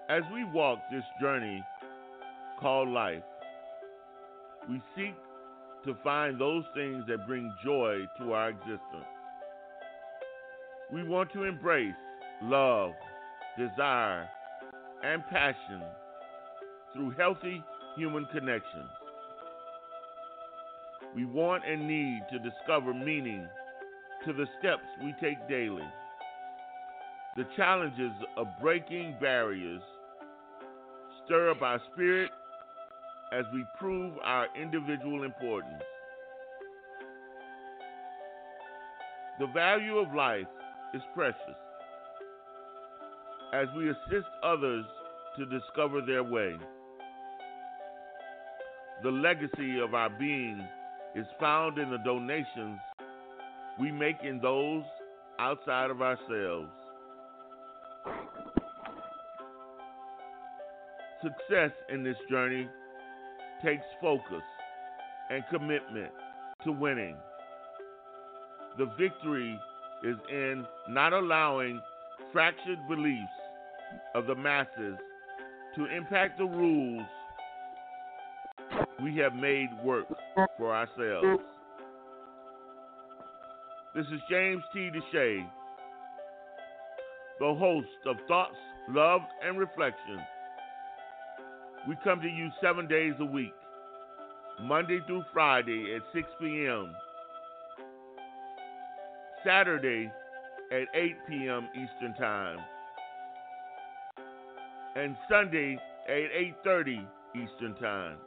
As we walk this journey called life, we seek to find those things that bring joy to our existence. We want to embrace love, desire, and passion through healthy human connections. We want and need to discover meaning to the steps we take daily. The challenges of breaking barriers stir up our spirit as we prove our individual importance. The value of life is precious as we assist others to discover their way. The legacy of our being is found in the donations we make in those outside of ourselves. Success in this journey takes focus and commitment to winning. The victory is in not allowing fractured beliefs of the masses to impact the rules we have made work for ourselves. This is James T. Deshay, the host of Thoughts, Love, and Reflection. We come to you 7 days a week, Monday through Friday at 6 p.m., Saturday at 8 p.m. Eastern Time, and Sunday at 8:30 Eastern Time.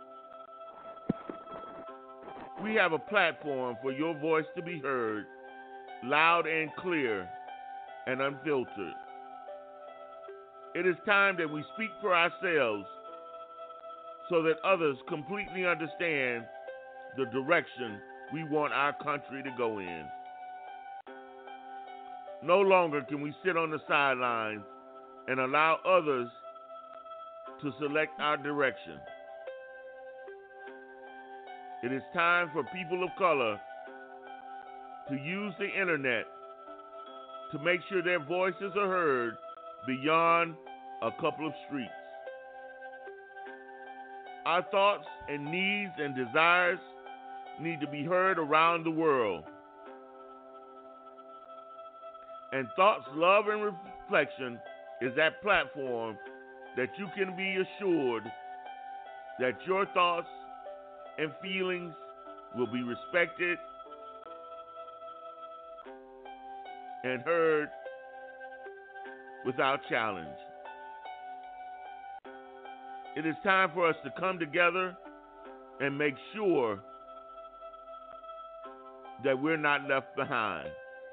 We have a platform for your voice to be heard, loud and clear and unfiltered. It is time that we speak for ourselves so that others completely understand the direction we want our country to go in. No longer can we sit on the sidelines and allow others to select our direction. It is time for people of color to use the internet to make sure their voices are heard beyond a couple of streets. Our thoughts and needs and desires need to be heard around the world. And Thoughts, Love, and Reflection is that platform that you can be assured that your thoughts and feelings will be respected and heard without challenge. It is time for us to come together and make sure that we're not left behind.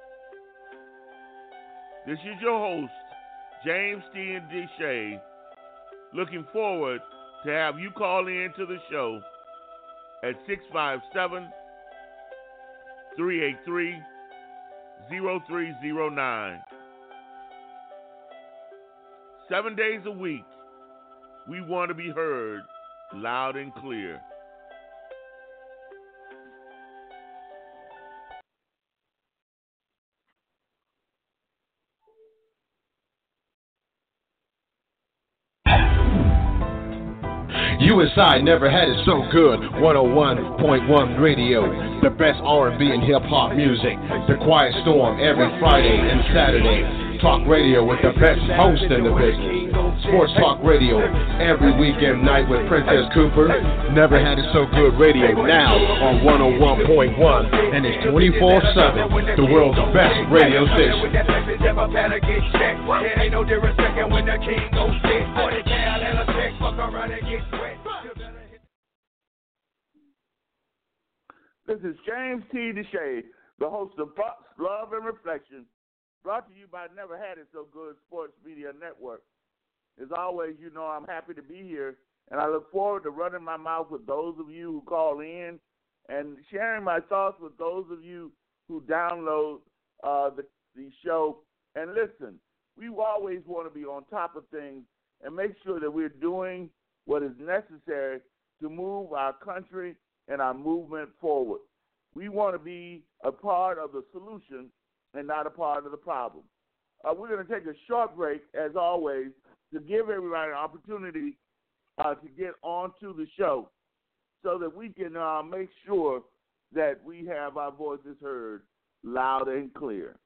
This is your host, James T. Deshay, looking forward to have you call in to the show at 657-383-0309. 7 days a week, we want to be heard loud and clear. USI never had it so good. 101.1 Radio, the best R&B and hip hop music. The Quiet Storm every Friday and Saturday. Talk radio with the best host in the business. Sports Talk Radio every weekend night with Princess Cooper. Never had it so good radio now on 101.1, and it's 24/7. The world's best radio station. This is James T. Deshay, the host of Thoughts, Love, and Reflection, brought to you by Never Had It So Good Sports Media Network. As always, you know I'm happy to be here, and I look forward to running my mouth with those of you who call in and sharing my thoughts with those of you who download the show. And listen, we always want to be on top of things and make sure that we're doing what is necessary to move our country and our movement forward. We want to be a part of the solution and not a part of the problem. we're going to take a short break, as always, to give everybody an opportunity to get onto the show so that we can make sure that we have our voices heard loud and clear.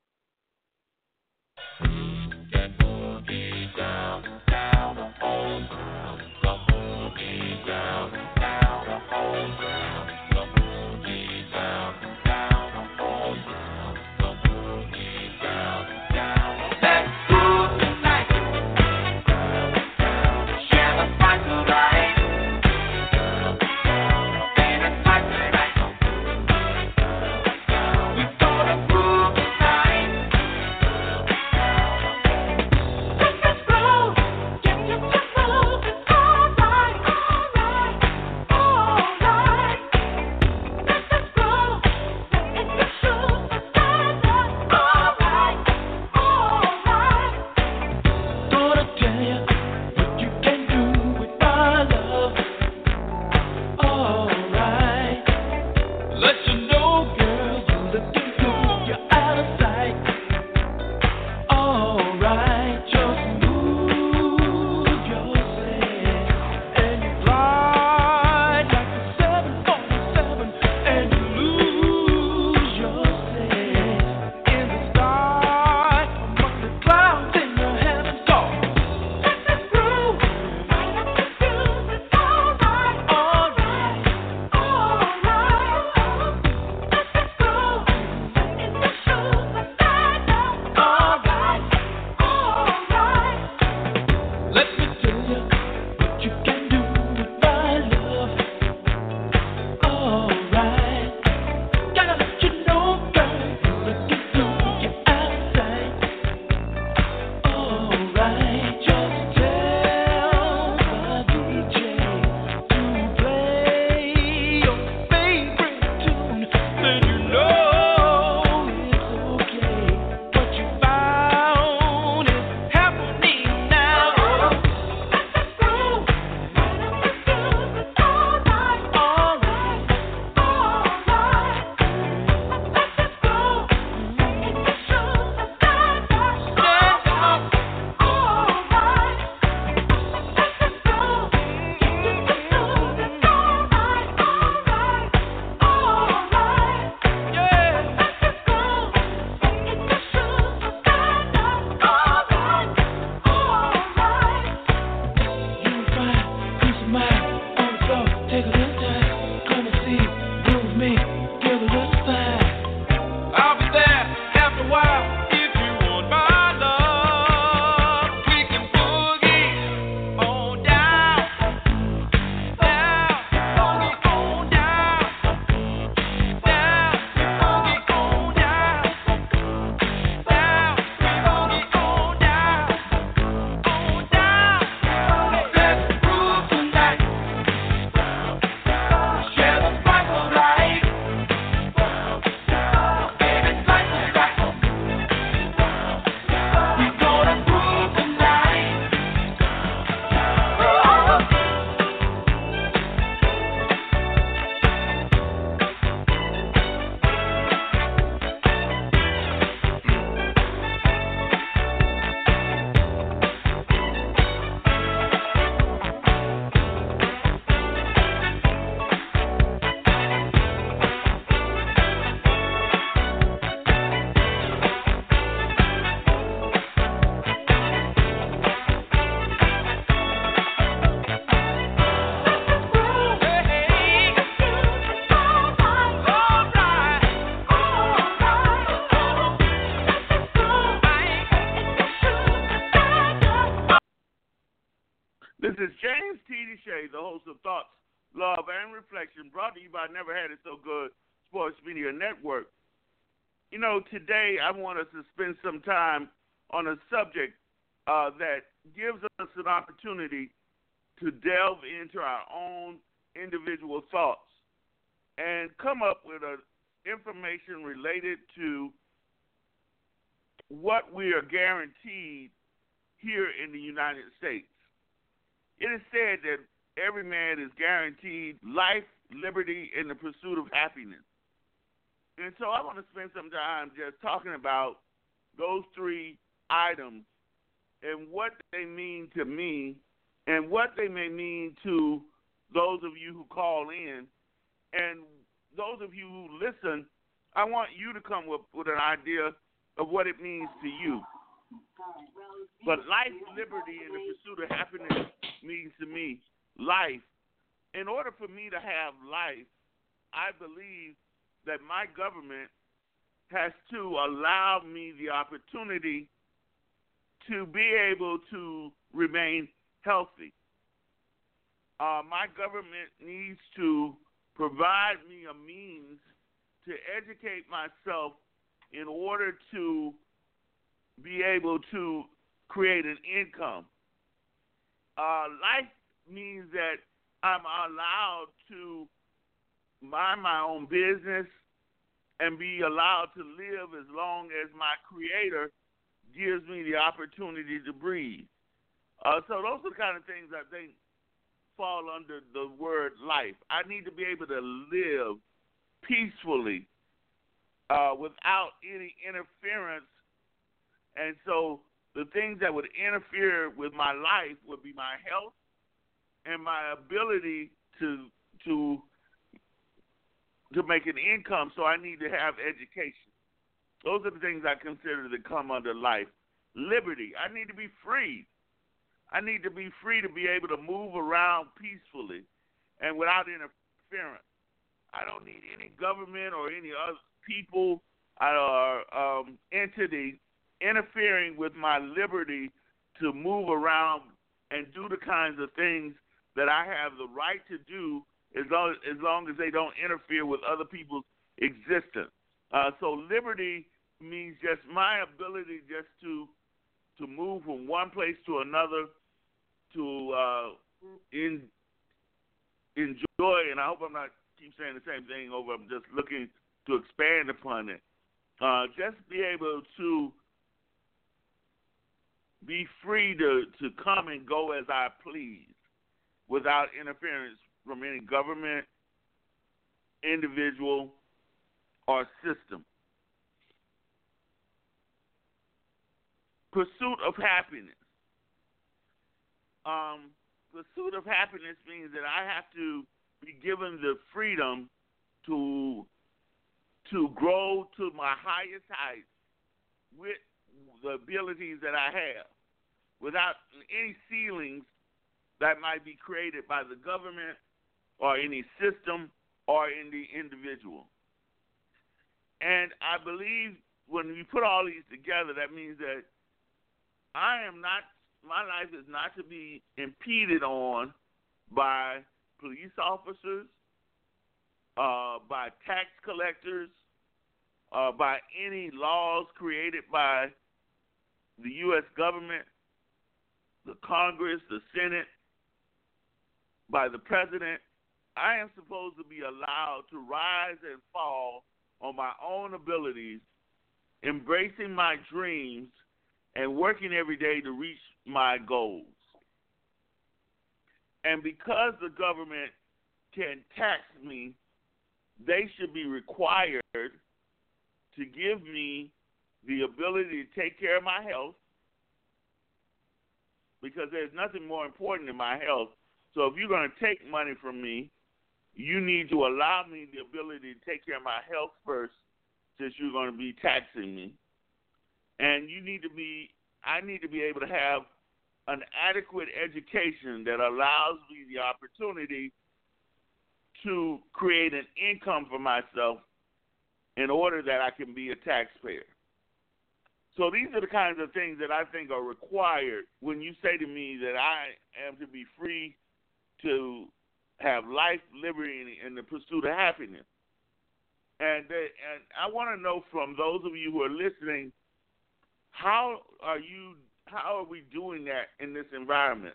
This is James T. Deshay, the host of Thoughts, Love, and Reflection, brought to you by Never Had It So Good Sports Media Network. You know, today I want us to spend some time on a subject that gives us an opportunity to delve into our own individual thoughts and come up with information related to what we are guaranteed here in the United States. It is said that every man is guaranteed life, liberty, and the pursuit of happiness. And so I want to spend some time just talking about those three items and what they mean to me and what they may mean to those of you who call in. And those of you who listen, I want you to come up with an idea of what it means to you. But life, liberty, and the pursuit of happiness means to me life. In order for me to have life, I believe that my government has to allow me the opportunity to be able to remain healthy. My government needs to provide me a means to educate myself in order to be able to create an income. Life means that I'm allowed to mind my own business and be allowed to live as long as my Creator gives me the opportunity to breathe. So those are the kind of things I think fall under the word life. I need to be able to live peacefully without any interference. And so the things that would interfere with my life would be my health and my ability to make an income, so I need to have education. Those are the things I consider to come under life. Liberty, I need to be free. I need to be free to be able to move around peacefully and without interference. I don't need any government or any other people or entity interfering with my liberty to move around and do the kinds of things that I have the right to do as long as they don't interfere with other people's existence. So liberty means just my ability just to move from one place to another, to enjoy, and I hope I'm not keep saying the same thing over. I'm just looking to expand upon it. Just be able to be free to come and go as I please without interference from any government, individual, or system. Pursuit of happiness. Pursuit of happiness means that I have to be given the freedom to grow to my highest heights with the abilities that I have, without any ceilings that might be created by the government or any system or any individual. And I believe when you put all these together, that means that my life is not to be impeded on by police officers, by tax collectors, by any laws created by the U.S. government, the Congress, the Senate, by the president. I am supposed to be allowed to rise and fall on my own abilities, embracing my dreams, and working every day to reach my goals. And because the government can tax me, they should be required to give me the ability to take care of my health, because there's nothing more important than my health. So if you're going to take money from me, you need to allow me the ability to take care of my health first, since you're going to be taxing me. And I need to be able to have an adequate education that allows me the opportunity to create an income for myself in order that I can be a taxpayer. So these are the kinds of things that I think are required when you say to me that I am to be free to have life, liberty, and the pursuit of happiness. And I want to know from those of you who are listening, how are we doing that in this environment?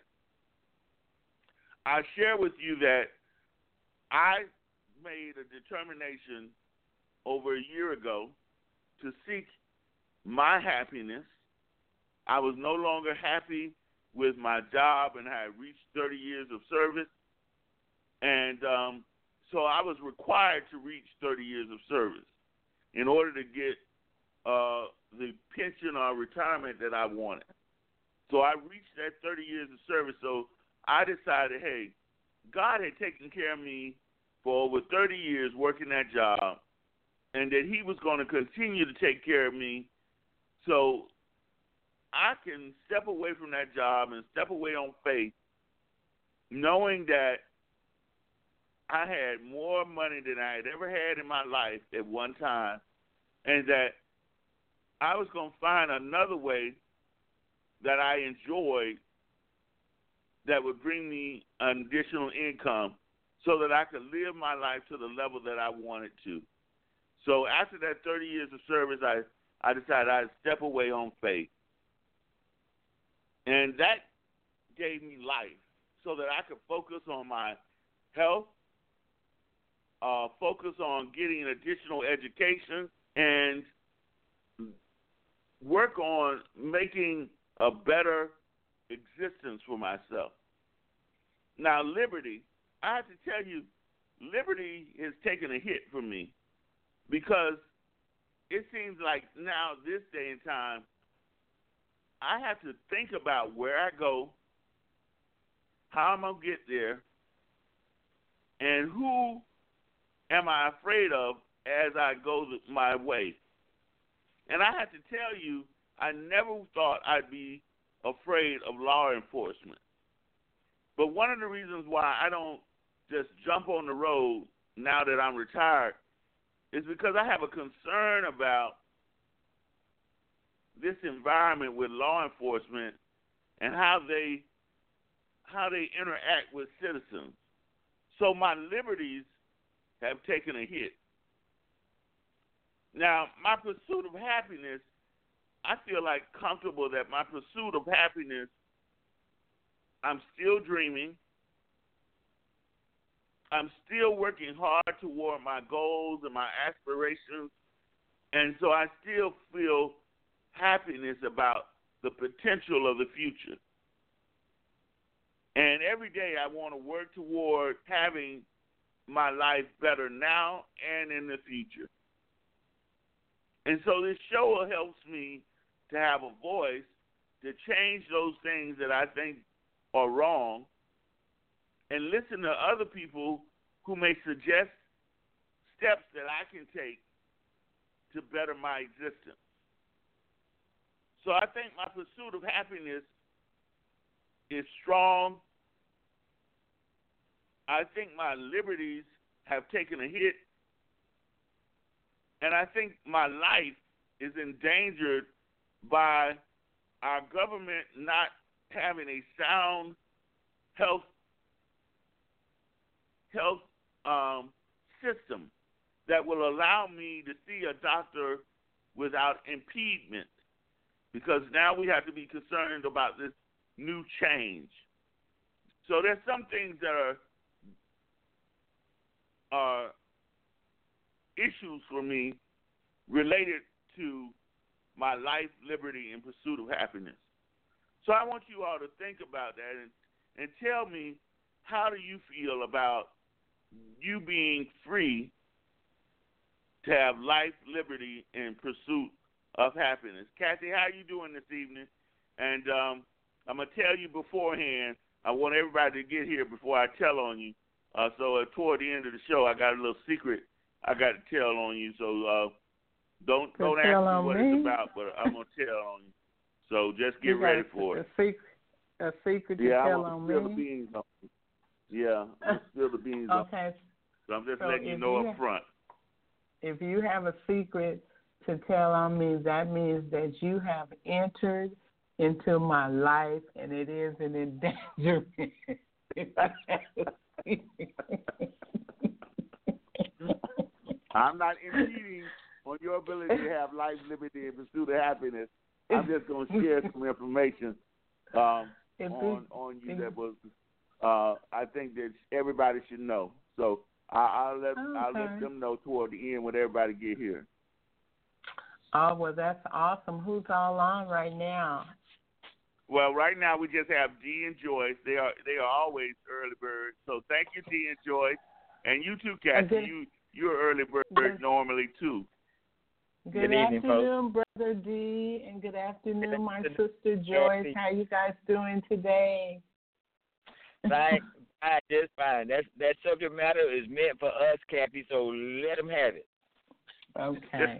I share with you that I made a determination over a year ago to seek my happiness. I was no longer happy with my job, and I had reached 30 years of service. And so I was required to reach 30 years of service in order to get the pension or retirement that I wanted. So I reached that 30 years of service. So I decided, hey, God had taken care of me for over 30 years working that job, and that he was going to continue to take care of me so I can step away from that job and step away on faith, knowing that I had more money than I had ever had in my life at one time, and that I was going to find another way that I enjoyed that would bring me an additional income so that I could live my life to the level that I wanted to. So after that 30 years of service, I decided I'd step away on faith. And that gave me life so that I could focus on my health, focus on getting additional education, and work on making a better existence for myself. Now, liberty, I have to tell you, liberty has taken a hit for me because it seems like now, this day and time, I have to think about where I go, how I'm going to get there, and who am I afraid of as I go my way. And I have to tell you, I never thought I'd be afraid of law enforcement. But one of the reasons why I don't just jump on the road now that I'm retired is because I have a concern about this environment with law enforcement and how they interact with citizens. So my liberties have taken a hit. Now, my pursuit of happiness, I feel like comfortable that my pursuit of happiness, I'm still dreaming. I'm still working hard toward my goals and my aspirations. And so I still feel happiness about the potential of the future. And every day I want to work toward having my life better now and in the future. And so this show helps me to have a voice to change those things that I think are wrong and listen to other people who may suggest steps that I can take to better my existence. So I think my pursuit of happiness is strong. I think my liberties have taken a hit. And I think my life is endangered by our government not having a sound health system that will allow me to see a doctor without impediment, because now we have to be concerned about this new change. So there's some things that are issues for me related to my life, liberty, and pursuit of happiness. So I want you all to think about that and tell me, how do you feel about you being free to have life, liberty, and pursuit of happiness? Kathy, how are you doing this evening? And I'm going to tell you beforehand, I want everybody to get here before I tell on you. So toward the end of the show, I got a little secret I got to tell on you. So don't ask me what it's about, but I'm going to tell on you. So just get ready for it. A secret to tell on me? Yeah, I'm going to spill the beans on you. Yeah, I'm going to spill the beans on you. Okay. So I'm just letting you know up front. If you have a secret to tell on me, that means that you have entered into my life, and it is an endangerment. I'm not impeding on your ability to have life, liberty, and pursuit of happiness. I'm just going to share some information on you that was I think that everybody should know. So I'll let them know toward the end when everybody get here. Oh, well, that's awesome. Who's all on right now? Well, right now we just have Dee and Joyce. They are always early birds. So thank you, Dee and Joyce, and you too, Kathy. You're early bird normally too. Good evening, afternoon, folks. Brother D, and good afternoon, my sister Joyce. How you guys doing today? Fine, just fine. That subject matter is meant for us, Cappy, so let them have it. Okay.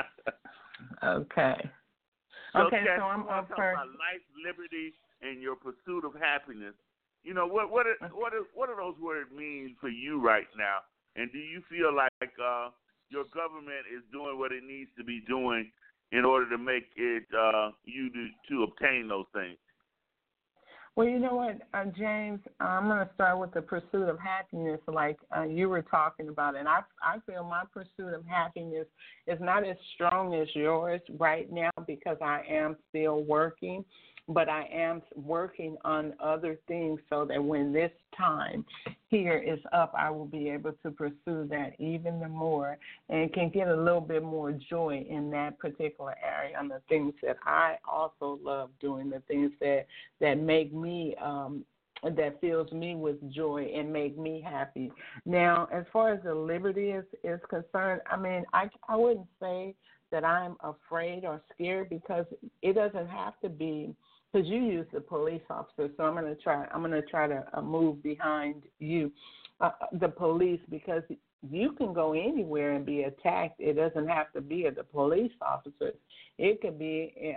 Okay. So, okay, Kat, so I'm up talk first. about life, liberty, and your pursuit of happiness. You know, what are those words mean for you right now? And do you feel like your government is doing what it needs to be doing in order to make it to obtain those things? Well, you know what, James, I'm going to start with the pursuit of happiness like you were talking about. And I feel my pursuit of happiness is not as strong as yours right now because I am still working. But I am working on other things so that when this time here is up, I will be able to pursue that even the more and can get a little bit more joy in that particular area on the things that I also love doing, the things that make me that fills me with joy and make me happy. Now, as far as the liberty is concerned, I mean, I wouldn't say that I'm afraid or scared because it doesn't have to be. Because you use the police officer, so I'm going to try to move behind you, the police, because you can go anywhere and be attacked. It doesn't have to be at the police officer. It could be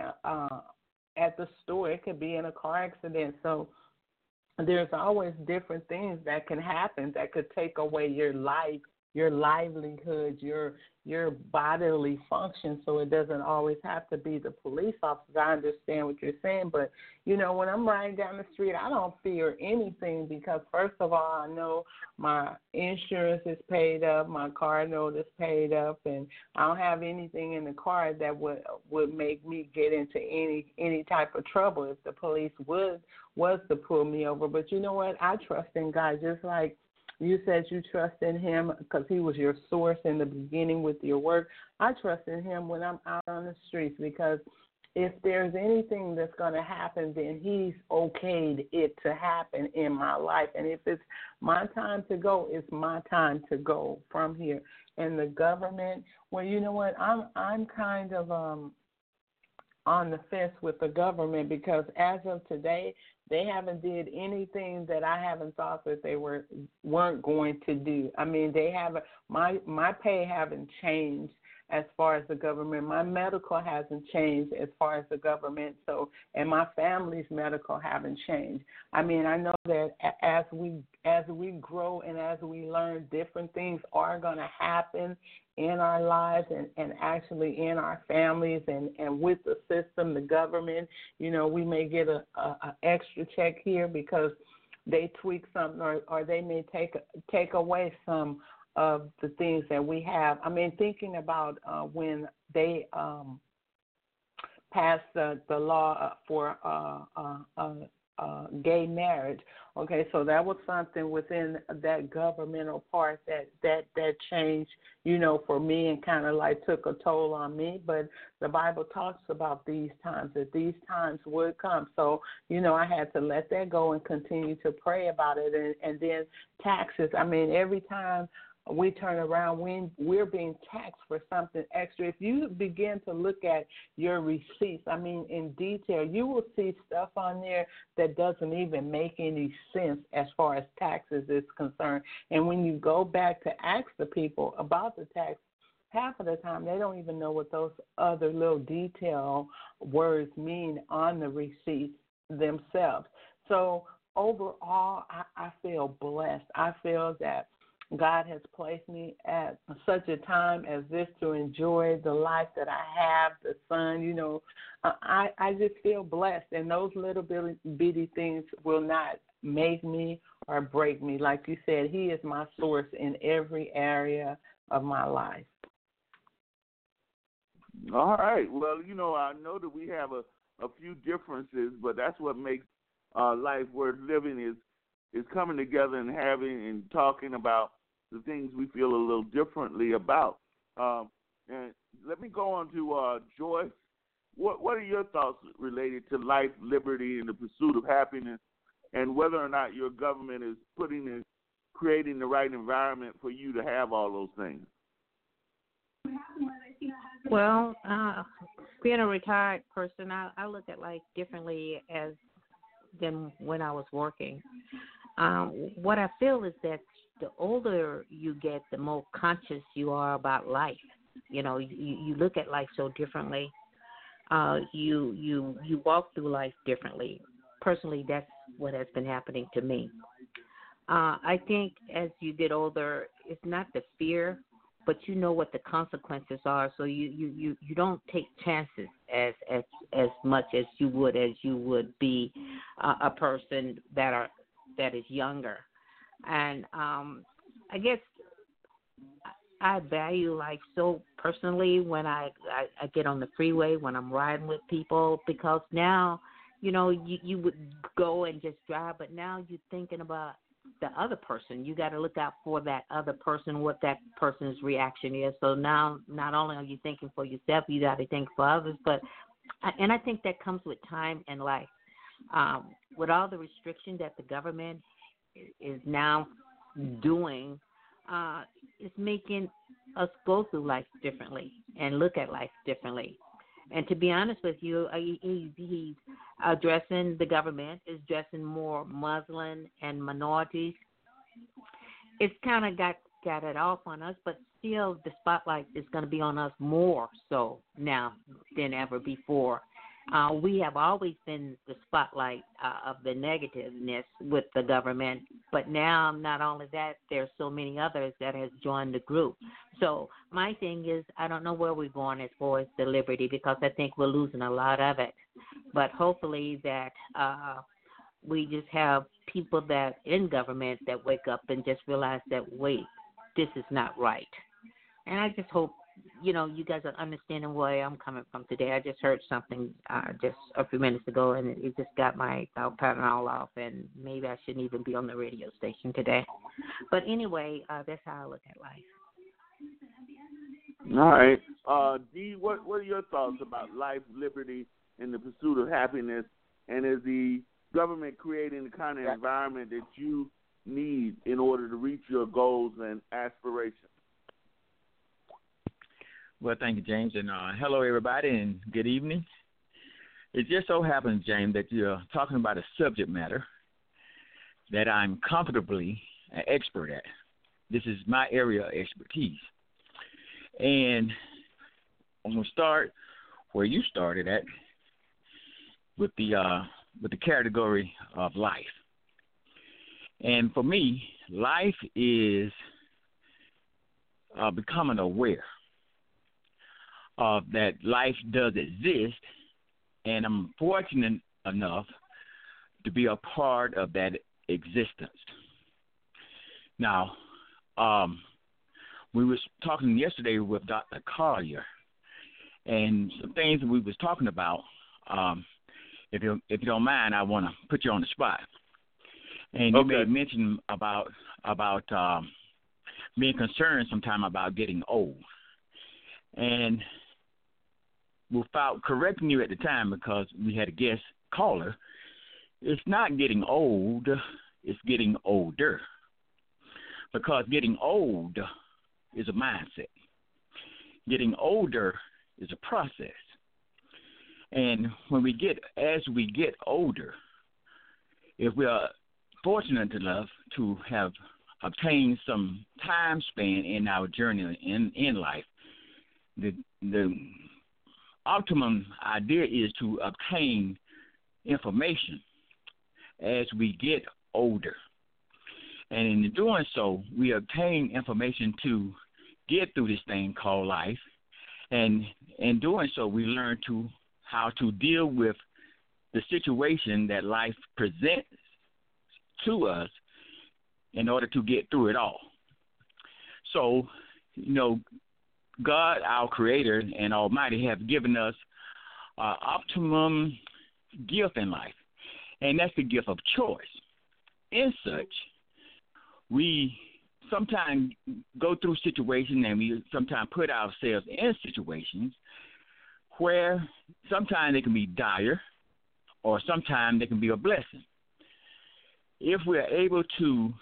at the store. It could be in a car accident. So there's always different things that can happen that could take away your life, your livelihood, your bodily function, so it doesn't always have to be the police officer. I understand what you're saying, but, you know, when I'm riding down the street, I don't fear anything because, first of all, I know my insurance is paid up, my car note is paid up, and I don't have anything in the car that would make me get into any type of trouble if the police was to pull me over. But you know what? I trust in God, just like you said you trust in him because he was your source in the beginning with your work. I trust in him when I'm out on the streets because if there's anything that's going to happen, then he's okayed it to happen in my life. And if it's my time to go, it's my time to go from here. And the government, well, you know what, I'm kind of on the fence with the government because as of today, they haven't did anything that I haven't thought that they weren't going to do. I mean, they haven't. My pay haven't changed as far as the government. My medical hasn't changed as far as the government. So, and my family's medical haven't changed. I mean, I know that as we grow and as we learn, different things are going to happen in our lives and actually in our families and with the system, the government. You know, we may get a extra check here because they tweak something or they may take away some of the things that we have. I mean, thinking about when they passed the law for gay marriage. Okay, so that was something within that governmental part that changed, you know, for me and kind of like took a toll on me. But the Bible talks about these times, that these times would come. So, you know, I had to let that go and continue to pray about it. And then taxes. I mean, every time we turn around, we're being taxed for something extra. If you begin to look at your receipts, I mean, in detail, you will see stuff on there that doesn't even make any sense as far as taxes is concerned. And when you go back to ask the people about the tax, half of the time they don't even know what those other little detail words mean on the receipts themselves. So overall, I feel blessed. I feel that God has placed me at such a time as this to enjoy the life that I have, the sun, you know. I just feel blessed, and those little bitty things will not make me or break me. Like you said, he is my source in every area of my life. All right. Well, you know, I know that we have a few differences, but that's what makes life worth living is coming together and having and talking about the things we feel a little differently about. And let me go on to Joyce. What are your thoughts related to life, liberty, and the pursuit of happiness, and whether or not your government is creating the right environment for you to have all those things? Well, being a retired person, I look at life differently than when I was working. What I feel is that the older you get, the more conscious you are about life. You know, you look at life so differently. You walk through life differently. Personally, that's what has been happening to me. I think as you get older, it's not the fear, but you know what the consequences are. So you don't take chances as much as you would be a person that is younger. And I guess I value life so personally when I get on the freeway, when I'm riding with people, because now, you know, you would go and just drive, but now you're thinking about the other person. You got to look out for that other person, what that person's reaction is. So now not only are you thinking for yourself, you got to think for others. And I think that comes with time and life. With all the restriction that the government is now doing, it's making us go through life differently and look at life differently. And to be honest with you, he's addressing the government, is addressing more Muslim and minorities. It's kind of got it off on us, but still the spotlight is going to be on us more so now than ever before. We have always been the spotlight of the negativeness with the government, but now not only that, there's so many others that has joined the group. So my thing is, I don't know where we're going as far as the liberty, because I think we're losing a lot of it. But hopefully that we just have people that in government that wake up and just realize that, wait, this is not right. And I just hope, you know, you guys are understanding where I'm coming from today. I just heard something just a few minutes ago, and it just got my pattern all off, and maybe I shouldn't even be on the radio station today. But anyway, that's how I look at life. All right. Dee, what are your thoughts about life, liberty, and the pursuit of happiness? And is the government creating the kind of environment that you need in order to reach your goals and aspirations? Well, thank you, James, and hello, everybody, and good evening. It just so happens, James, that you're talking about a subject matter that I'm comfortably an expert at. This is my area of expertise. And I'm going to start where you started at with the category of life. And for me, life is becoming aware of that life does exist, and I'm fortunate enough to be a part of that existence. Now, we was talking yesterday with Dr. Collier, and some things that we was talking about. If you don't mind, I want to put you on the spot. And you made mention about being concerned sometime about getting old. And without correcting you at the time, because we had a guest caller, it's not getting old, it's getting older. Because getting old is a mindset. Getting older is a process. And as we get older, if we are fortunate enough to have obtained some time span in our journey in life, the optimum idea is to obtain information as we get older. And in doing so, we obtain information to get through this thing called life. And in doing so, we learn how to deal with the situation that life presents to us in order to get through it all. So, you know, God, our Creator and Almighty, have given us an optimum gift in life, and that's the gift of choice. In such, we sometimes go through situations, and we sometimes put ourselves in situations where sometimes they can be dire, or sometimes they can be a blessing. If we're able to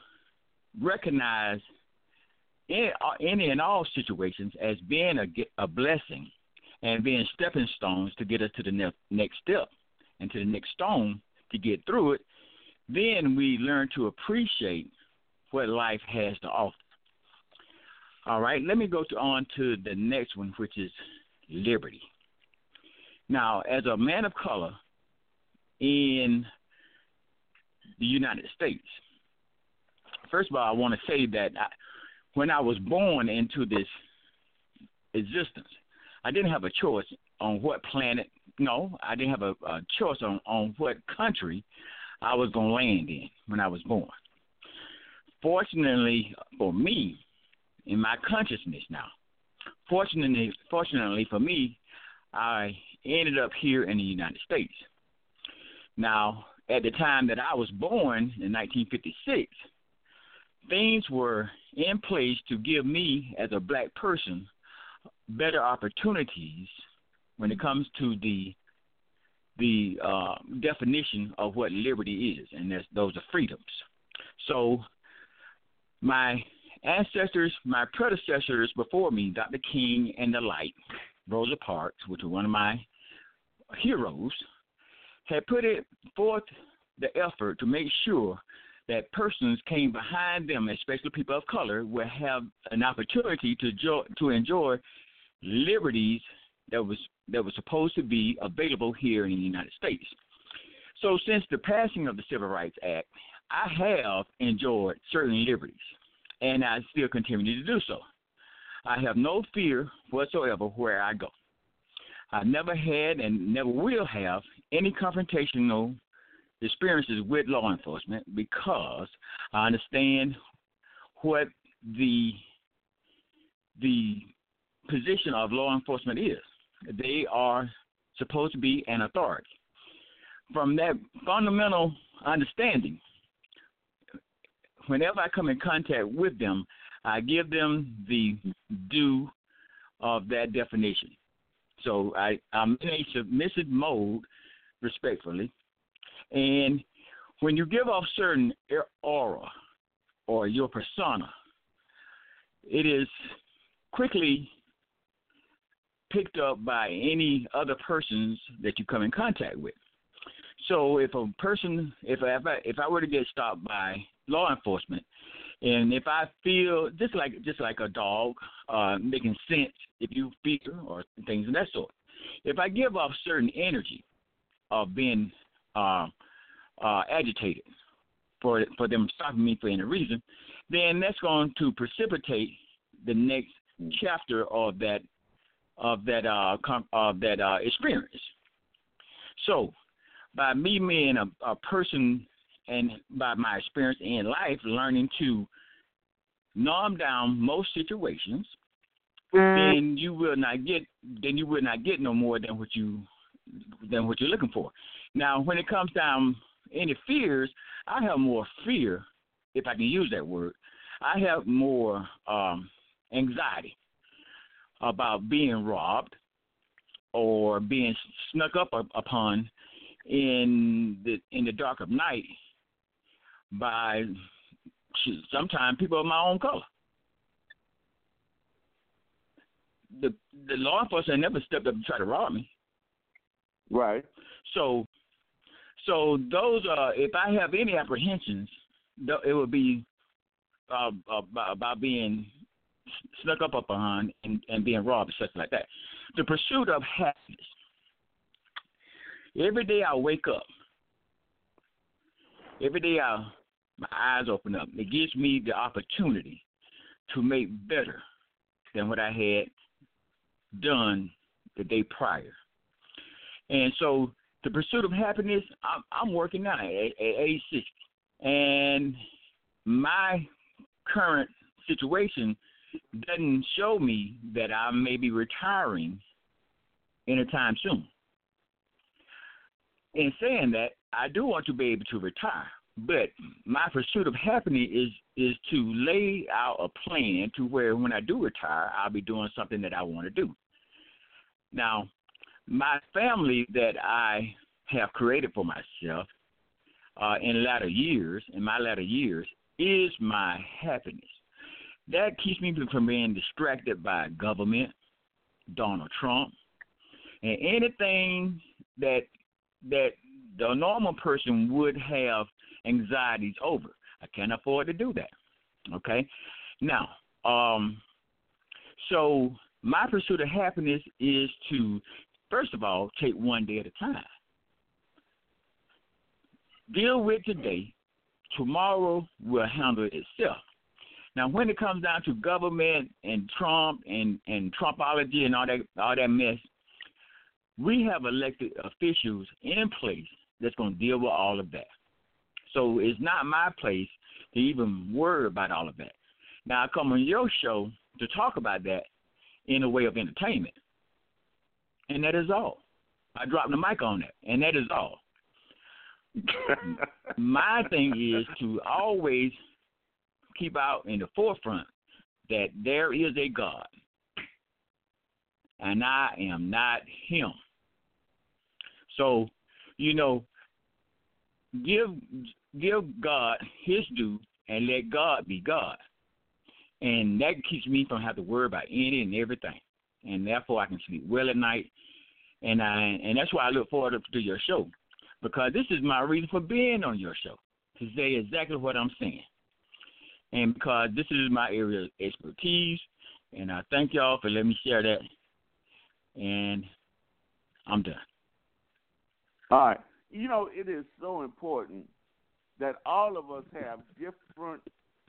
recognize any and all situations as being a blessing, and being stepping stones to get us to the next step and to the next stone to get through it, then we learn to appreciate what life has to offer. All right, let me go on to the next one, which is liberty. Now, as a man of color in the United States, first of all, I want to say that when I was born into this existence, I didn't have a choice on what planet. No, I didn't have a choice on what country I was going to land in when I was born. Fortunately for me, in my consciousness now, fortunately for me, I ended up here in the United States. Now, at the time that I was born in 1956, things were in place to give me, as a black person, better opportunities when it comes to the definition of what liberty is, and those are freedoms. So my ancestors, my predecessors before me, Dr. King and the like, Rosa Parks, which was one of my heroes, had put it forth the effort to make sure that persons came behind them, especially people of color, will have an opportunity to enjoy liberties that was supposed to be available here in the United States. So since the passing of the Civil Rights Act, I have enjoyed certain liberties, and I still continue to do so. I have no fear whatsoever where I go. I never had and never will have any confrontational experiences with law enforcement because I understand what the position of law enforcement is. They are supposed to be an authority. From that fundamental understanding, whenever I come in contact with them, I give them the due of that definition. So I'm in a submissive mode, respectfully. And when you give off certain aura or your persona, it is quickly picked up by any other persons that you come in contact with. So if a person, if I were to get stopped by law enforcement, and if I feel just like a dog making sense, if you fear or things of that sort, if I give off certain energy of being agitated for them stopping me for any reason, then that's going to precipitate the next chapter of that experience. So, by me being a person, and by my experience in life, learning to numb down most situations, then you will not get no more than what you're looking for. Now, when it comes down any fears, I have more fear, if I can use that word. I have more anxiety about being robbed or being snuck up upon in the dark of night by sometimes people of my own color. The law enforcement never stepped up to try to rob me. Right. So those if I have any apprehensions, it would be about being snuck up upon and being robbed and stuff like that. The pursuit of happiness. Every day I wake up, my eyes open up. It gives me the opportunity to make better than what I had done the day prior. And so the pursuit of happiness, I'm working now at age 60. And my current situation doesn't show me that I may be retiring anytime soon. In saying that, I do want to be able to retire, but my pursuit of happiness is to lay out a plan to where when I do retire, I'll be doing something that I want to do. Now, my family that I have created for myself in my latter years, is my happiness. That keeps me from being distracted by government, Donald Trump, And anything that the normal person would have anxieties over, I can't afford to do that. Okay? Now, so my pursuit of happiness is to, first of all, take one day at a time. Deal with today. Tomorrow will handle itself. Now, when it comes down to government and Trump and Trumpology and all that mess, we have elected officials in place that's going to deal with all of that. So it's not my place to even worry about all of that. Now, I come on your show to talk about that in a way of entertainment, and that is all. I dropped the mic on that, and that is all. My thing is to always keep out in the forefront that there is a God, and I am not him. So, give God his due and let God be God. And that keeps me from having to worry about any and everything. And therefore I can sleep well at night. And that's why I look forward to your show. Because this is my reason for being on your show, to say exactly what I'm saying. And because this is my area of expertise, and I thank y'all for letting me share that. And I'm done. All right. It is so important that all of us have different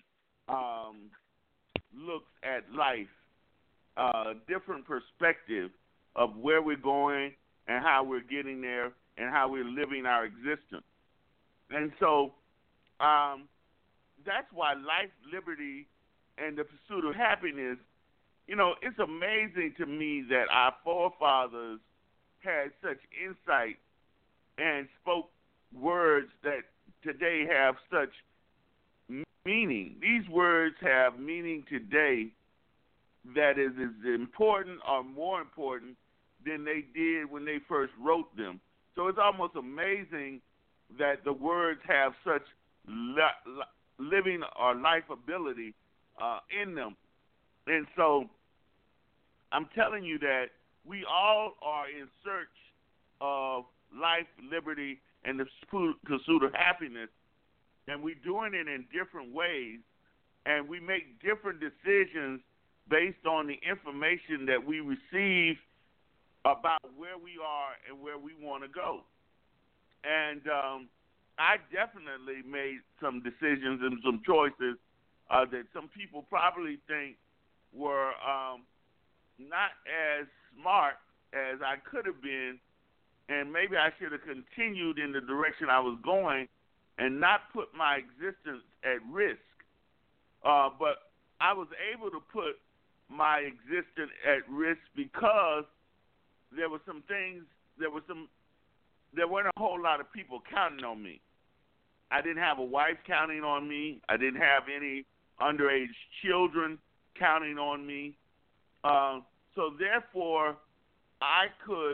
looks at life, different perspective of where we're going and how we're getting there and how we're living our existence. And so that's why life, liberty, and the pursuit of happiness, it's amazing to me that our forefathers had such insight and spoke words that today have such meaning. These words have meaning today that is as important or more important than they did when they first wrote them. So it's almost amazing that the words have such living or life ability in them. And so I'm telling you that we all are in search of life, liberty, and the pursuit of happiness, and we're doing it in different ways, and we make different decisions based on the information that we receive about where we are and where we want to go. And I definitely made some decisions and some choices that some people probably think were not as smart as I could have been, and maybe I should have continued in the direction I was going and not put my existence at risk. But I was able to put my existence at risk because there were some things, there weren't a whole lot of people counting on me. I didn't have a wife counting on me. I didn't have any underage children counting on me. So therefore, I could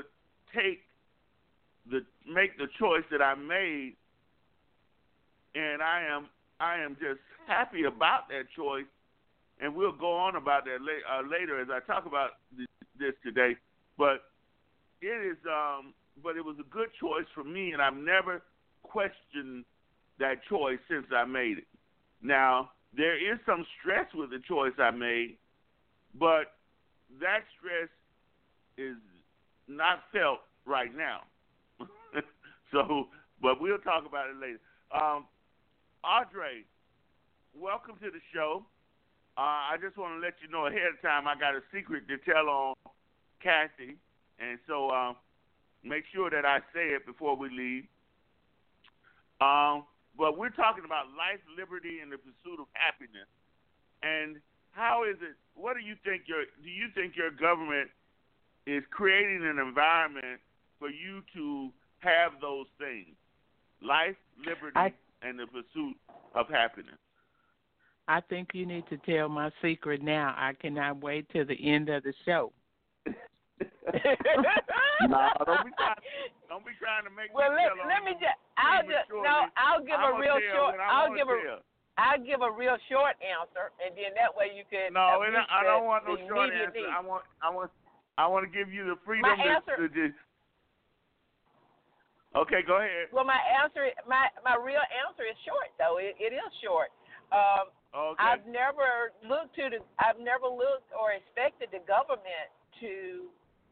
make the choice that I made, and I am just happy about that choice. And we'll go on about that later as I talk about this today. But it was a good choice for me, and I've never questioned that choice since I made it. Now, there is some stress with the choice I made, but that stress is not felt right now. But we'll talk about it later. Audrey, welcome to the show. I just want to let you know ahead of time I got a secret to tell on Kathy, and so make sure that I say it before we leave. But we're talking about life, liberty, and the pursuit of happiness. And how is it? What do you think your government is creating an environment for you to have those things? Life, liberty, and the pursuit of happiness. I think you need to tell my secret now. I cannot wait till the end of the show. No, don't be trying to make. Well, let me just. I'll give a real short answer, and then that way you can. No, I don't want no short answer. I want I want to give you the freedom to just. Okay, go ahead. Well, my real answer is short, though. It is short. Okay. I've never looked or expected the government to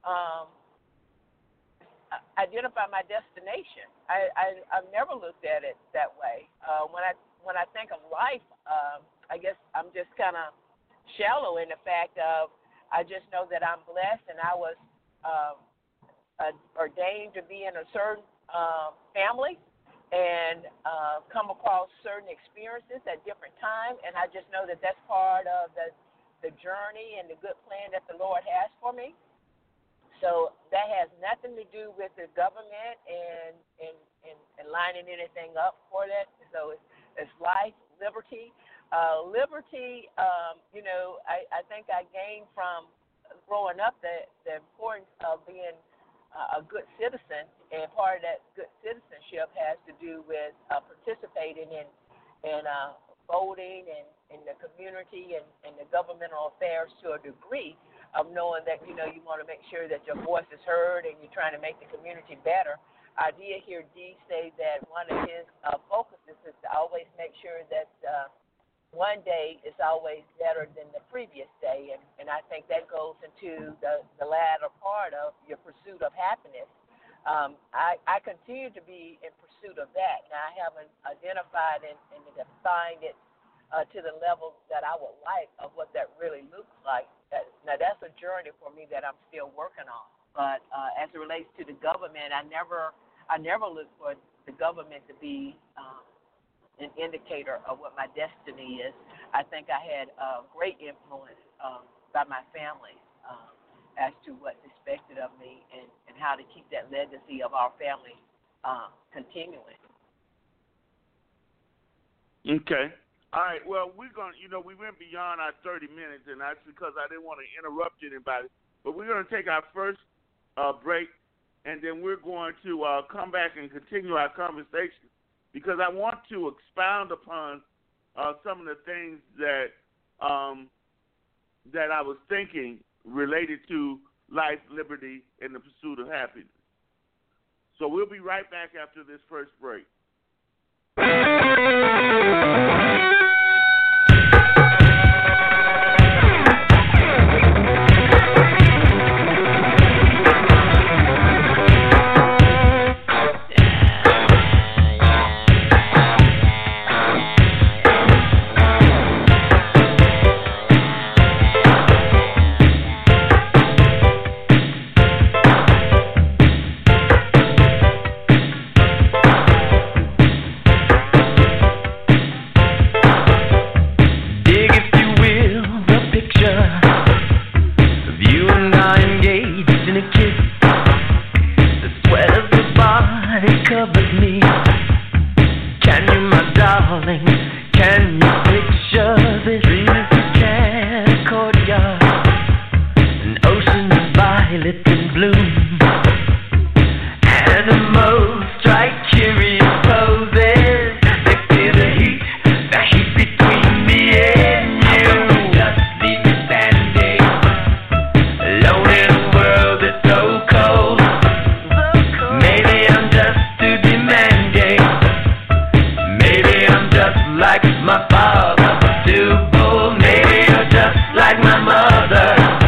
identify my destination. I've never looked at it that way. When I think of life, I guess I'm just kind of shallow in the fact of I just know that I'm blessed and I was ordained to be in a certain family and come across certain experiences at different times, and I just know that that's part of the journey and the good plan that the Lord has for me. So that has nothing to do with the government and lining anything up for that. So it's life, liberty. Liberty, I think I gained from growing up the importance of being a good citizen, and part of that good citizenship has to do with participating in voting and in the community and the governmental affairs to a degree of knowing that, you want to make sure that your voice is heard and you're trying to make the community better. I did hear Dee say that one of his focuses is to always make sure that one day is always better than the previous day, and I think that goes into the latter part of your pursuit of happiness. I continue to be in pursuit of that. Now, I haven't identified and defined it to the level that I would like of what that really looks like. Now, that's a journey for me that I'm still working on. But as it relates to the government, I never look for the government to be an indicator of what my destiny is. I think I had a great influence by my family as to what's expected of me and how to keep that legacy of our family continuing. Okay. All right. Well, we're going to, we went beyond our 30 minutes, and that's because I didn't want to interrupt anybody. But we're going to take our first break, and then we're going to come back and continue our conversation, because I want to expound upon some of the things that I was thinking related to life, liberty, and the pursuit of happiness. So we'll be right back after this first break.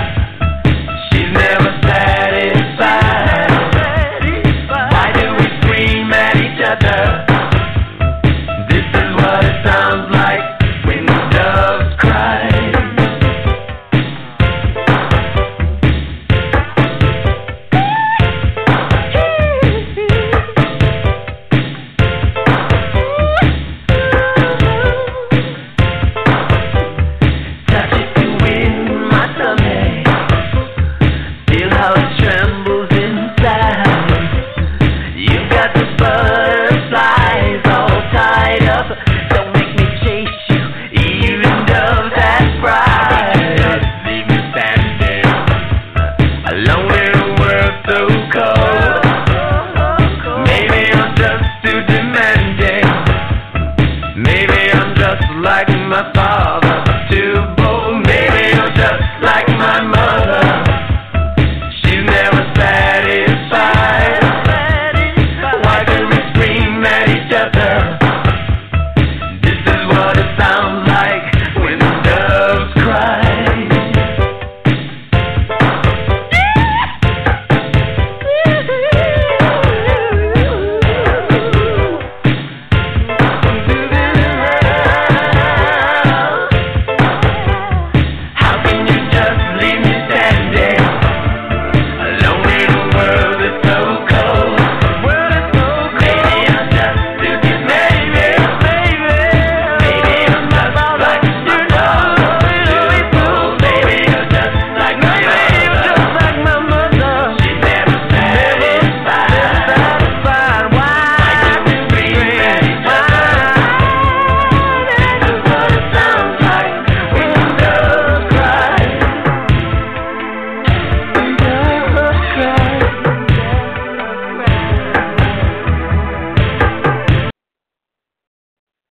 She's never satisfied. Why do we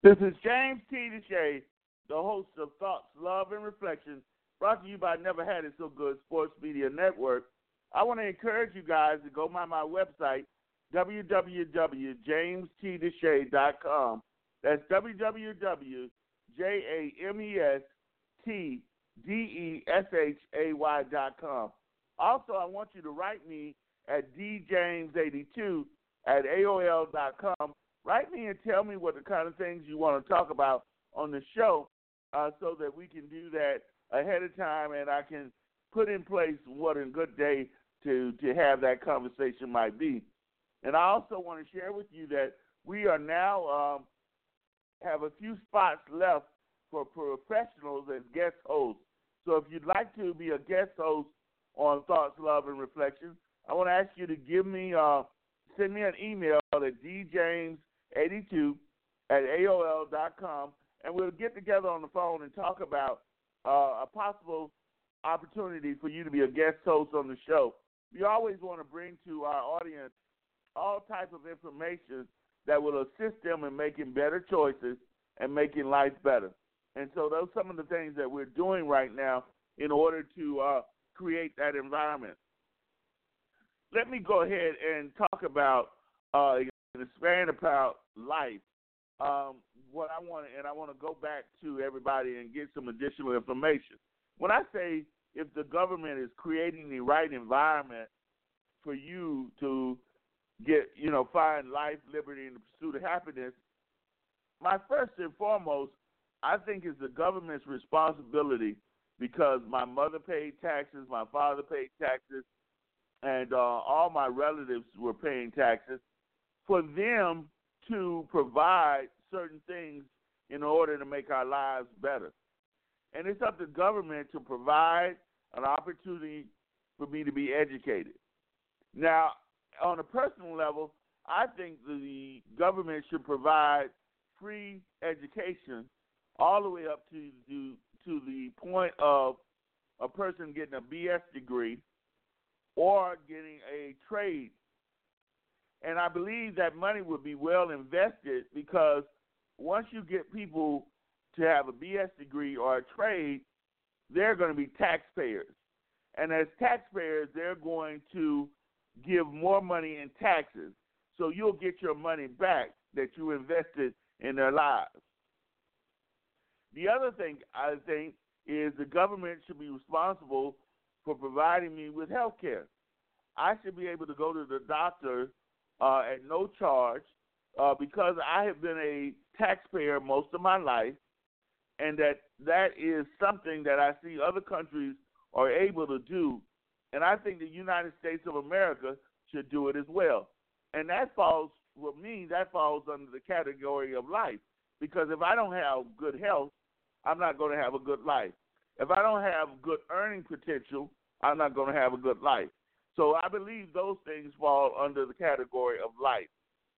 This is James T. Deshay, the host of Thoughts, Love, and Reflection, brought to you by Never Had It So Good Sports Media Network. I want to encourage you guys to go by my website, www.jamestdeshay.com. That's www.jamestdeshay.com. Also, I want you to write me at djames82@aol.com. Write me and tell me what the kind of things you want to talk about on the show so that we can do that ahead of time and I can put in place what a good day to have that conversation might be. And I also want to share with you that we are now have a few spots left for professionals as guest hosts. So if you'd like to be a guest host on Thoughts, Love, and Reflection, I want to ask you to send me an email at djames82@aol.com, and we'll get together on the phone and talk about a possible opportunity for you to be a guest host on the show. We always want to bring to our audience all types of information that will assist them in making better choices and making life better. And so those are some of the things that we're doing right now in order to create that environment. Let me go ahead and talk about and expand about life. What I want to go back to everybody and get some additional information. When I say if the government is creating the right environment for you to get, find life, liberty, and the pursuit of happiness, my first and foremost, I think it's the government's responsibility because my mother paid taxes, my father paid taxes, and all my relatives were paying taxes, for them to provide certain things in order to make our lives better. And it's up to government to provide an opportunity for me to be educated. Now, on a personal level, I think the government should provide free education all the way up to the point of a person getting a BS degree or getting a trade. And I believe that money would be well invested because once you get people to have a BS degree or a trade, they're going to be taxpayers. And as taxpayers, they're going to give more money in taxes. So you'll get your money back that you invested in their lives. The other thing I think is the government should be responsible for providing me with health care. I should be able to go to the doctor at no charge because I have been a taxpayer most of my life, and that is something that I see other countries are able to do, and I think the United States of America should do it as well. And that falls, for me, that falls under the category of life, because if I don't have good health, I'm not going to have a good life. If I don't have good earning potential, I'm not going to have a good life. So I believe those things fall under the category of life.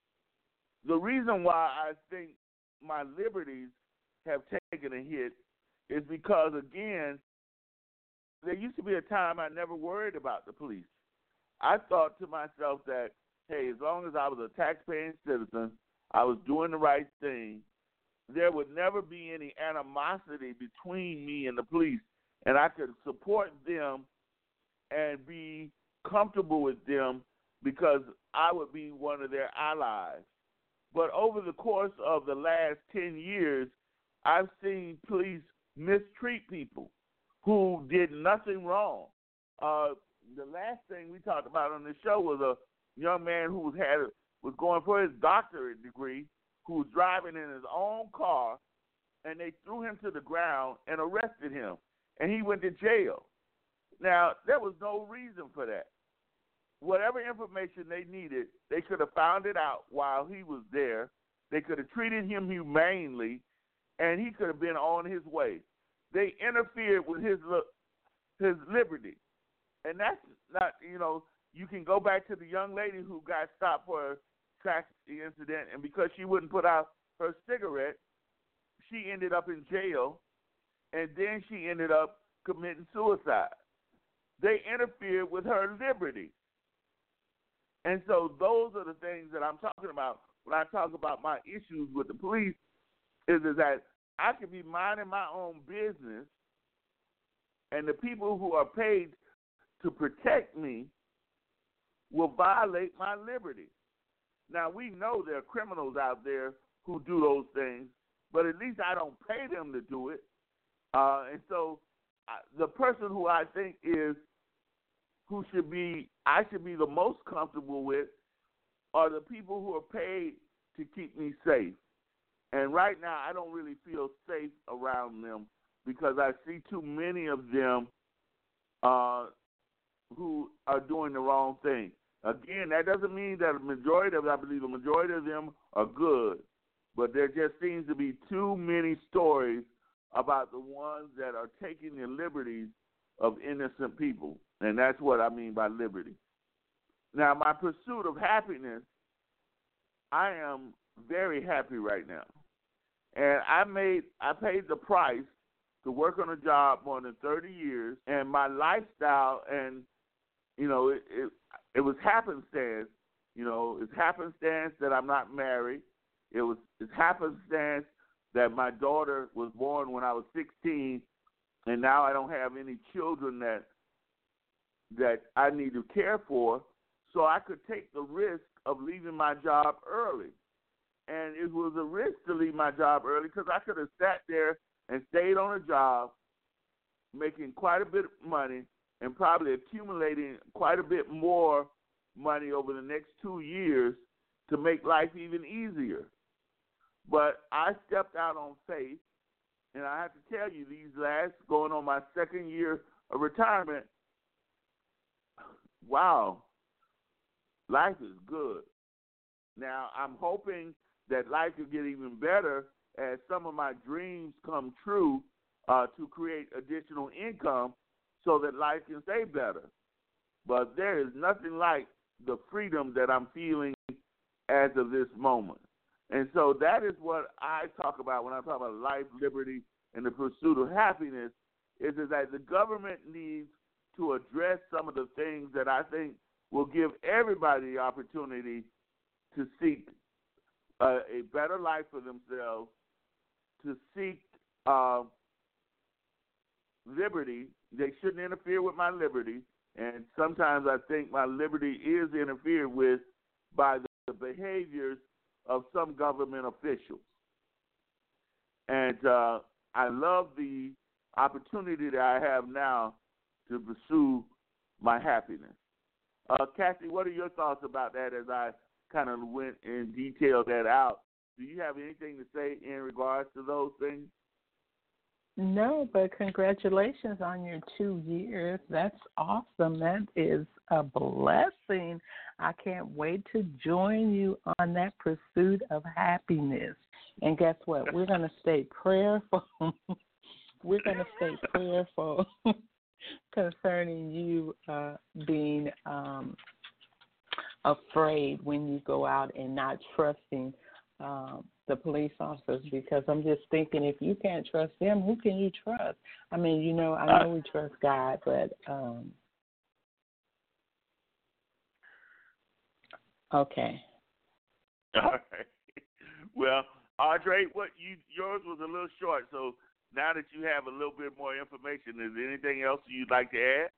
The reason why I think my liberties have taken a hit is because, again, there used to be a time I never worried about the police. I thought to myself that, hey, as long as I was a taxpaying citizen, I was doing the right thing, there would never be any animosity between me and the police, and I could support them and be comfortable with them because I would be one of their allies. But over the course of the last 10 years, I've seen police mistreat people who did nothing wrong. The last thing we talked about on the show was a young man who was going for his doctorate degree, who was driving in his own car, and they threw him to the ground and arrested him, and he went to jail. Now, there was no reason for that. Whatever information they needed, they could have found it out while he was there. They could have treated him humanely, and he could have been on his way. They interfered with his liberty. And that's not, you can go back to the young lady who got stopped for a traffic incident, and because she wouldn't put out her cigarette, she ended up in jail, and then she ended up committing suicide. They interfered with her liberty. And so those are the things that I'm talking about when I talk about my issues with the police, is that I could be minding my own business, and the people who are paid to protect me will violate my liberty. Now, we know there are criminals out there who do those things, but at least I don't pay them to do it. And so the person who I think I should be the most comfortable with are the people who are paid to keep me safe. And right now, I don't really feel safe around them because I see too many of them who are doing the wrong thing. Again, that doesn't mean that I believe the majority of them are good, but there just seems to be too many stories about the ones that are taking the liberties of innocent people, and that's what I mean by liberty. Now, my pursuit of happiness, I am very happy right now, and I paid the price to work on a job more than 30 years, and my lifestyle, and it was happenstance. It's happenstance that I'm not married. It's happenstance that my daughter was born when I was 16, and now I don't have any children that I need to care for, so I could take the risk of leaving my job early. And it was a risk to leave my job early because I could have sat there and stayed on a job making quite a bit of money and probably accumulating quite a bit more money over the next 2 years to make life even easier. But I stepped out on faith, and I have to tell you, going on my second year of retirement, wow, life is good. Now, I'm hoping that life will get even better as some of my dreams come true to create additional income so that life can stay better. But there is nothing like the freedom that I'm feeling as of this moment. And so that is what I talk about when I talk about life, liberty, and the pursuit of happiness, is that the government needs to address some of the things that I think will give everybody the opportunity to seek a better life for themselves, to seek liberty. They shouldn't interfere with my liberty, and sometimes I think my liberty is interfered with by the behaviors of some government officials. And I love the opportunity that I have now to pursue my happiness. Kathy, what are your thoughts about that as I kind of went and detailed that out? Do you have anything to say in regards to those things? No, but congratulations on your 2 years. That's awesome. That is a blessing. I can't wait to join you on that pursuit of happiness. And guess what? We're going to stay prayerful. We're going to stay prayerful concerning you being afraid when you go out and not trusting the police officers, because I'm just thinking, if you can't trust them, who can you trust? I mean, I know we trust God, but okay. All right. Well, Audrey, yours was a little short, so now that you have a little bit more information, is there anything else you'd like to add?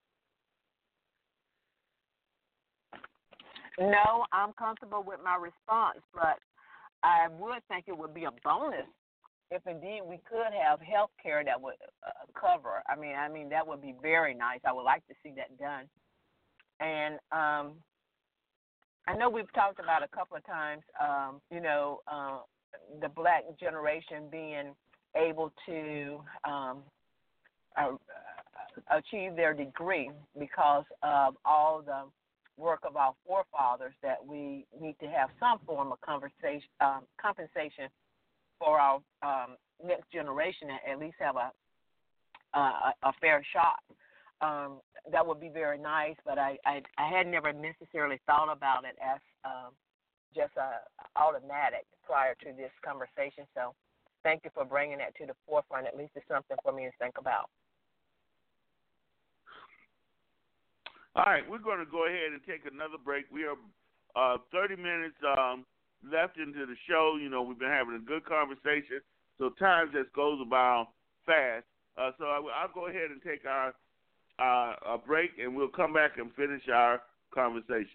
No, I'm comfortable with my response, but I would think it would be a bonus if indeed we could have health care that would cover. I mean that would be very nice. I would like to see that done. And I know we've talked about a couple of times, the black generation being able to achieve their degree because of all the work of our forefathers, that we need to have some form of compensation for our next generation, and at least have a fair shot. That would be very nice, but I had never necessarily thought about it as just automatic prior to this conversation. So thank you for bringing that to the forefront. At least it's something for me to think about. All right, we're going to go ahead and take another break. We are 30 minutes left into the show. You know, we've been having a good conversation, so time just goes about fast. So I'll go ahead and take our a break, and we'll come back and finish our conversation.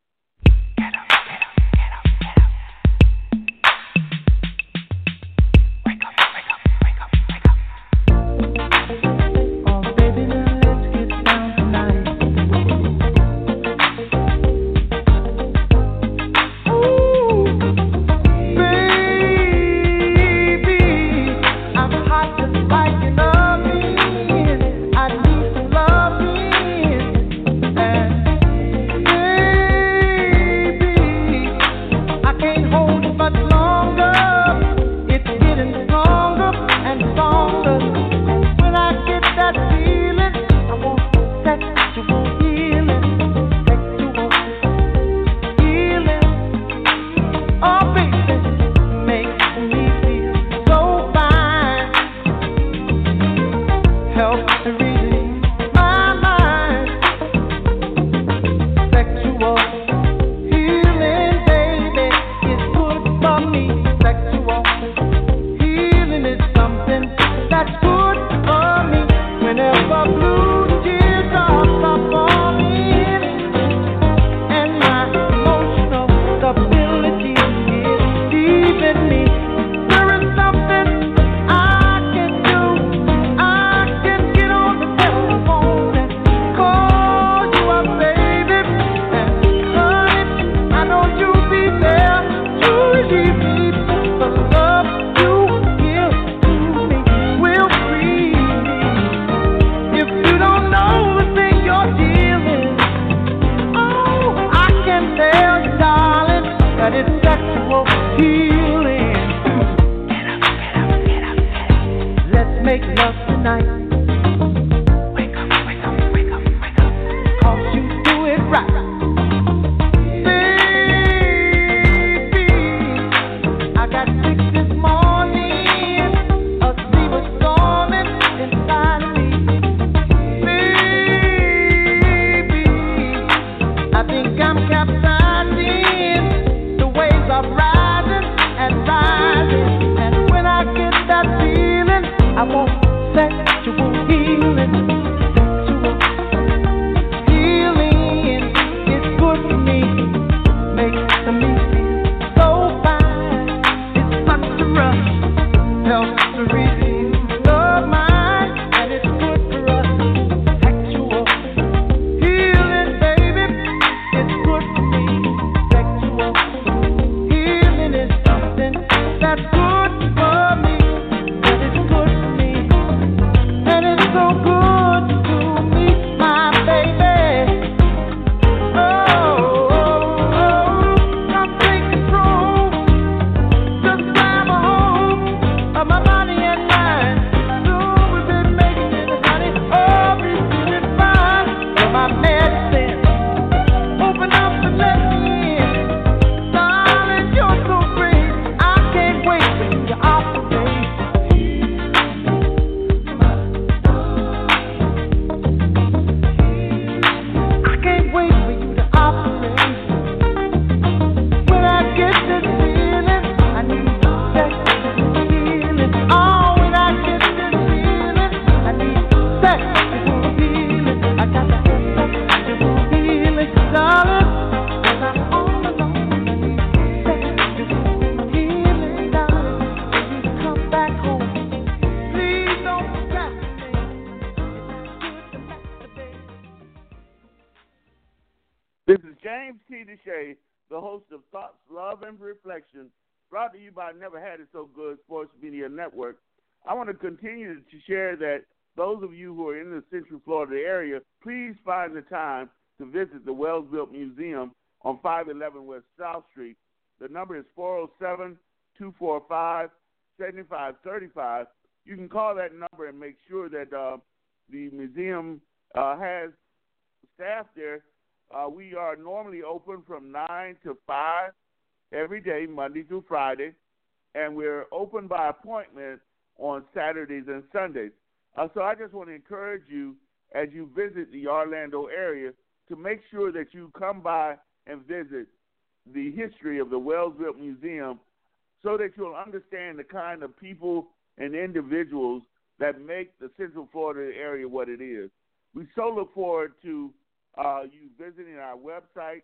This is James T. Deshay, the host of Thoughts, Love, and Reflection, brought to you by Never Had It So Good Sports Media Network. I want to continue to share that those of you who are in the Central Florida area, please find the time to visit the Wells-Built Museum on 511 West South Street. The number is 407-245-7535. You can call that number and make sure that the museum has staff there. We are normally open from 9 to 5 every day, Monday through Friday, and we're open by appointment on Saturdays and Sundays. So I just want to encourage you, as you visit the Orlando area, to make sure that you come by and visit the history of the Wellsville Museum so that you'll understand the kind of people and individuals that make the Central Florida area what it is. We so look forward to you visiting our website,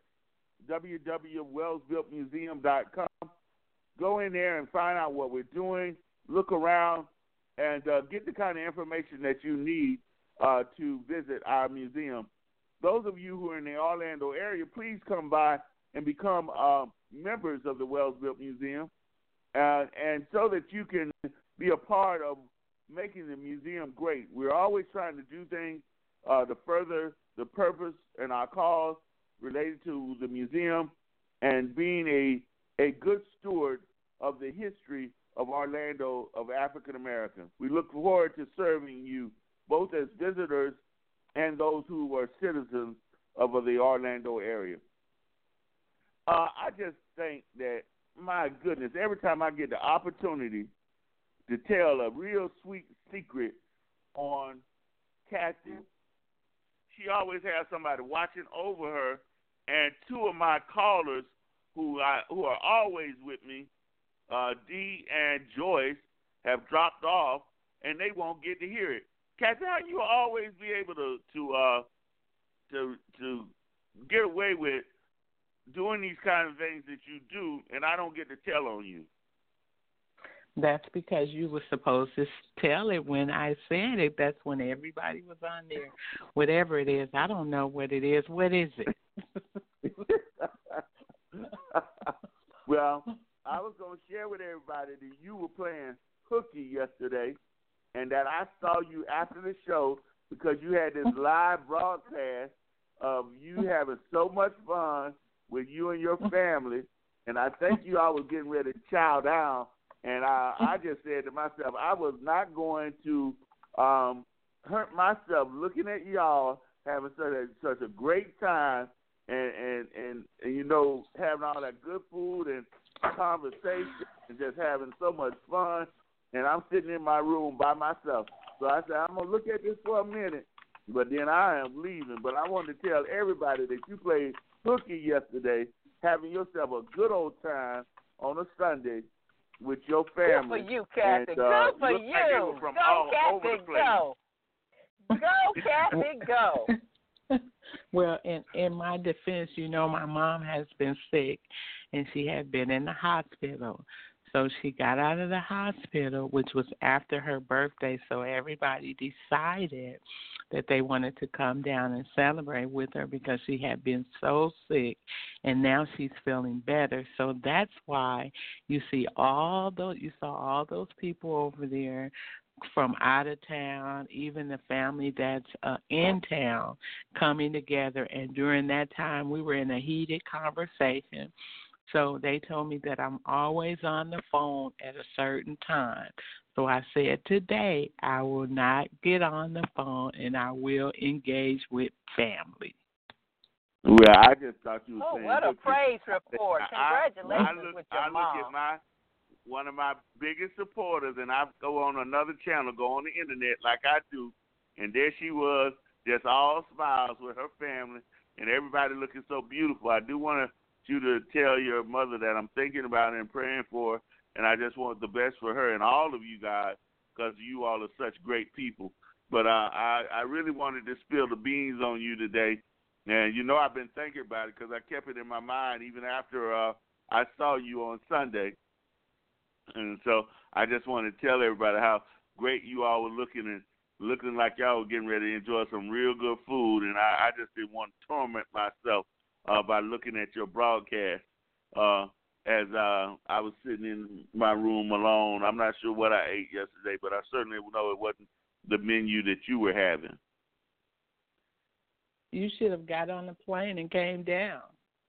www.wellsvillemuseum.com. Go in there and find out what we're doing, look around, and get the kind of information that you need to visit our museum. Those of you who are in the Orlando area, please come by and become members of the Wellsville Museum, and so that you can be a part of making the museum great. We're always trying to do things to further the purpose and our cause related to the museum and being a good steward of the history of Orlando of African Americans. We look forward to serving you both as visitors and those who are citizens of the Orlando area. I just think that, my goodness, every time I get the opportunity to tell a real sweet secret on Kathy, she always has somebody watching over her, and two of my callers who are always with me, Dee and Joyce, have dropped off, and they won't get to hear it. Kathy, how you always be able to get away with doing these kind of things that you do, and I don't get to tell on you? That's because you were supposed to tell it when I said it. That's when everybody was on there. Whatever it is, I don't know what it is. What is it? Well, I was going to share with everybody that you were playing hooky yesterday, and that I saw you after the show because you had this live broadcast of you having so much fun with you and your family, and I think you all was getting ready to chow down, and I just said to myself, I was not going to hurt myself looking at y'all having such a great time and you know, having all that good food and conversation and just having so much fun, and I'm sitting in my room by myself. So I said, I'm going to look at this for a minute, but then I am leaving. But I wanted to tell everybody that you played hooky yesterday, having yourself a good old time on a Sunday with your family. Good for you, Kathy. Good for you. Like from all Kathy, over the place. go. Go, Kathy, go. Well, in my defense, you know, my mom has been sick, and she had been in the hospital. So she got out of the hospital, which was after her birthday, so everybody decided that they wanted to come down and celebrate with her because she had been so sick, and now she's feeling better. So that's why you saw all those people over there from out of town, even the family that's in town, coming together. And during that time, we were in a heated conversation. So they told me that I'm always on the phone at a certain time. So I said today I will not get on the phone and I will engage with family. Well, I just thought you were saying. Oh, what a praise report. Congratulations with your mom. I look at one of my biggest supporters, and I go on another channel, go on the internet like I do, and there she was, just all smiles with her family, and everybody looking so beautiful. I do want you to tell your mother that I'm thinking about her and praying for her, and I just want the best for her and all of you guys because you all are such great people. But I really wanted to spill the beans on you today, and you know I've been thinking about it because I kept it in my mind even after I saw you on Sunday. And so I just want to tell everybody how great you all were looking like y'all were getting ready to enjoy some real good food, and I just didn't want to torment myself by looking at your broadcast as I was sitting in my room alone. I'm not sure what I ate yesterday, but I certainly know it wasn't the menu that you were having. You should have got on the plane and came down.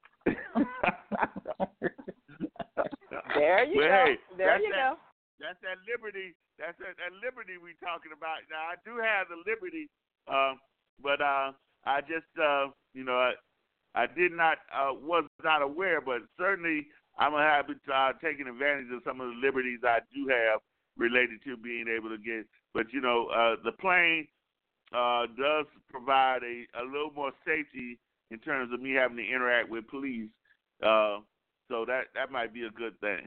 There you go. There you go. That's that liberty. That's that liberty we're talking about. Now I do have the liberty, but I just I did not was not aware, but certainly I'm happy to taking advantage of some of the liberties I do have related to being able to get. But the plane does provide a little more safety in terms of me having to interact with police. So that might be a good thing.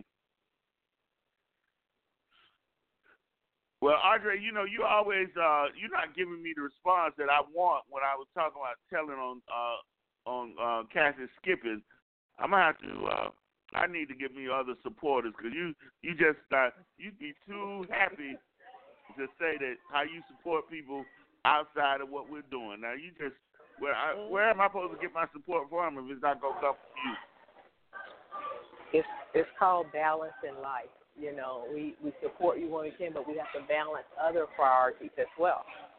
Well, Andre, you always you're not giving me the response that I want when I was talking about telling on Cassie Skipping. I'm gonna have to. I need to get me other supporters because you just you'd be too happy to say that how you support people outside of what we're doing. Now you just where am I supposed to get my support from if it's not gonna come from you? It's called balance in life. We support you when we can, but we have to balance other priorities as well.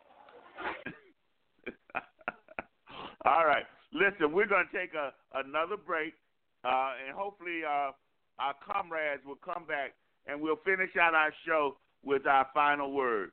All right. Listen, we're going to take another break, and hopefully our comrades will come back, and we'll finish out our show with our final word.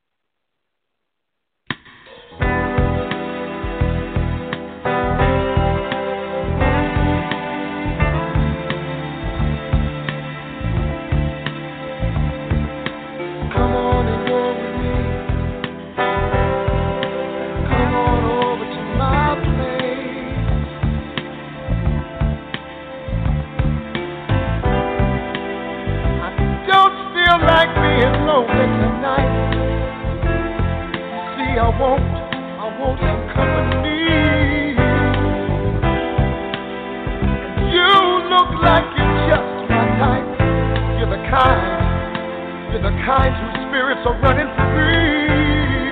I want some company. You look like you're just my type. You're the kind whose spirits are running free.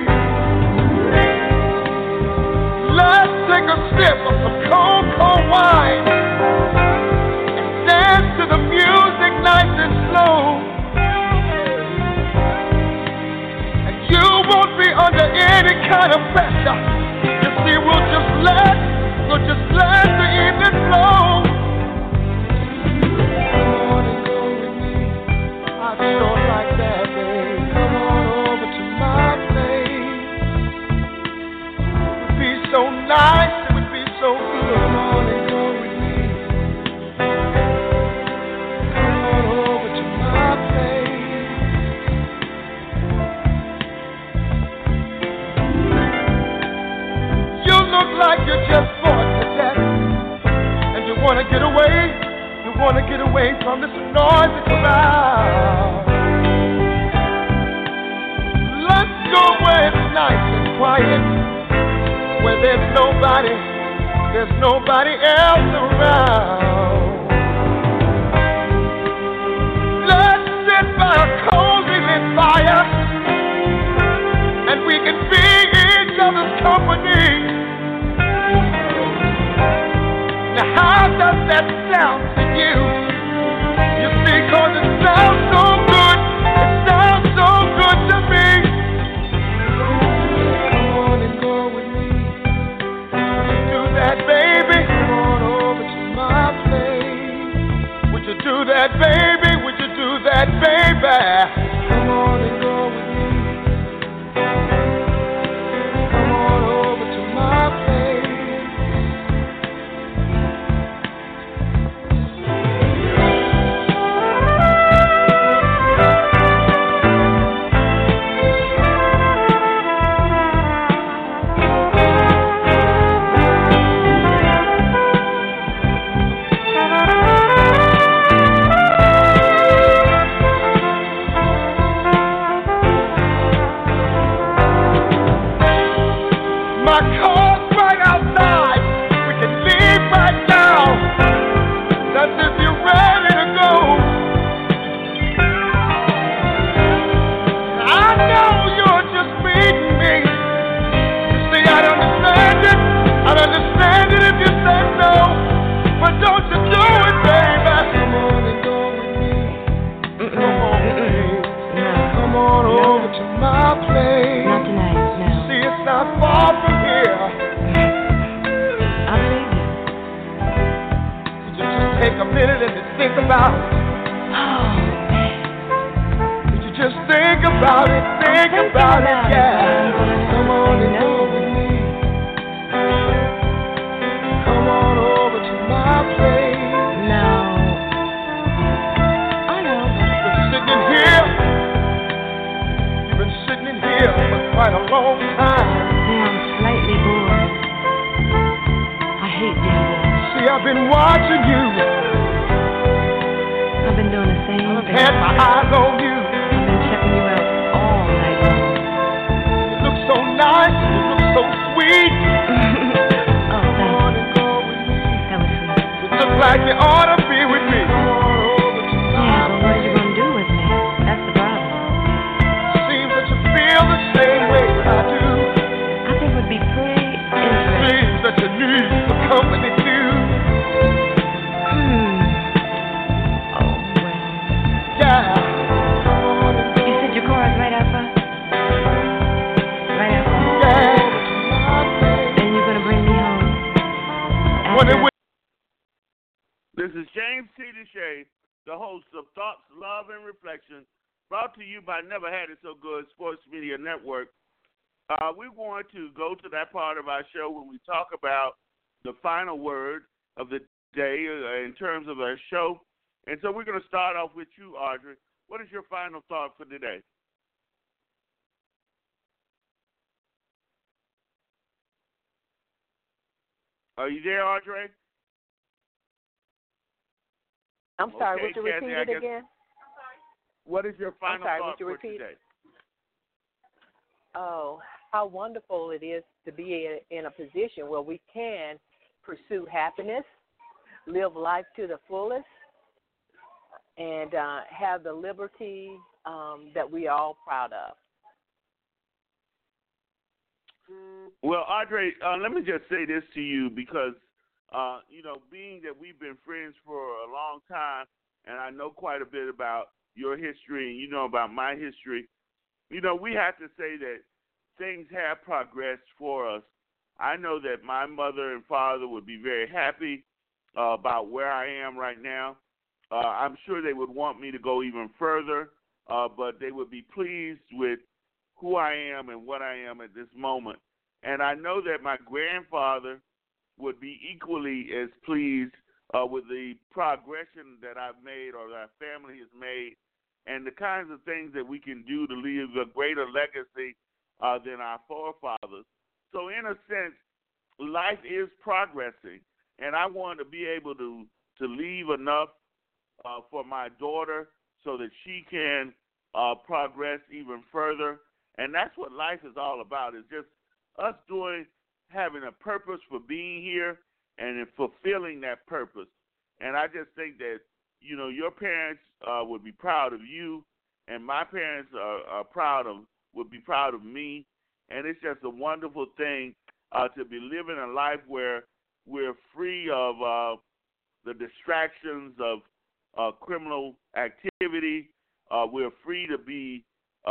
Let's take a sip of some cold, cold wine and dance to the music nice and slow. You won't be under any kind of pressure. You see, we'll just let the evening flow. Come on and go with me. I sure like that, babe. Come on over to my place. It would be so nice. It would be so good. Come on and go with me. Come on over to my place. Like you're just bored to death, and you want to get away from this noisy crowd. Let's go where it's nice and quiet, where there's nobody else around. Let's sit by a cozy lit fire, and we can be each other's company. Now how does that sound to you? You see, 'cause it sounds so good. It sounds so good to me. Come on and go with me. Would you do that, baby? Come on over to my place. Would you do that, baby? Would you do that, baby? Come on and go with me. Come on over to my place. I've been watching you I've had my eyes on you. I've been checking you out all night long. You look so nice, you look so sweet. Oh, thank you. That was sweet. You look like you ought to be with me. Yeah, but what are you going to do with me? That's the problem. Seems that you feel the same way I do. I think it would be pretty interesting. Seems that you need some company too. Oh, well. Yeah. You said your car is right out front? Right out front? Yeah. And you're going to bring me home? When it After? This is James T. Deshay, the host of Thoughts, Love, and Reflection, brought to you by Never Had It So Good Sports Media Network. We're going to go to that part of our show when we talk about the final word of the day in terms of our show. And so we're going to start off with you, Audrey. What is your final thought for today? Are you there, Audrey? I'm sorry, Okay, would you Kathy, repeat I it guess- again? What is your final sorry, thought would you for repeat? today? Oh, how wonderful it is to be in a position where we can pursue happiness, live life to the fullest, and have the liberty that we are all proud of. Well, Audrey, let me just say this to you because, being that we've been friends for a long time and I know quite a bit about your history and you know about my history, we have to say that things have progressed for us. I know that my mother and father would be very happy about where I am right now. I'm sure they would want me to go even further, but they would be pleased with who I am and what I am at this moment. And I know that my grandfather would be equally as pleased with the progression that I've made or that our family has made and the kinds of things that we can do to leave a greater legacy than our forefathers. So in a sense, life is progressing, and I want to be able to leave enough for my daughter so that she can progress even further. And that's what life is all about, is just us having a purpose for being here and in fulfilling that purpose. And I just think that, your parents would be proud of you, and my parents would be proud of me. And it's just a wonderful thing to be living a life where we're free of the distractions of criminal activity. We're free to be,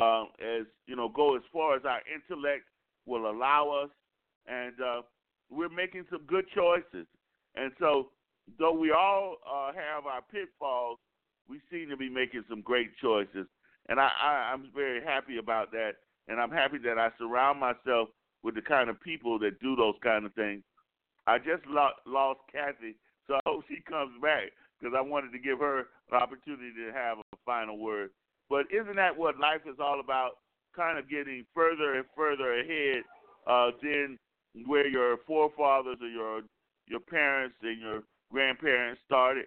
go as far as our intellect will allow us. And we're making some good choices. And so, though we all have our pitfalls, we seem to be making some great choices. And I'm very happy about that. And I'm happy that I surround myself with the kind of people that do those kind of things. I just lost Kathy, so I hope she comes back because I wanted to give her an opportunity to have a final word. But isn't that what life is all about, kind of getting further and further ahead than where your forefathers or your parents and your grandparents started?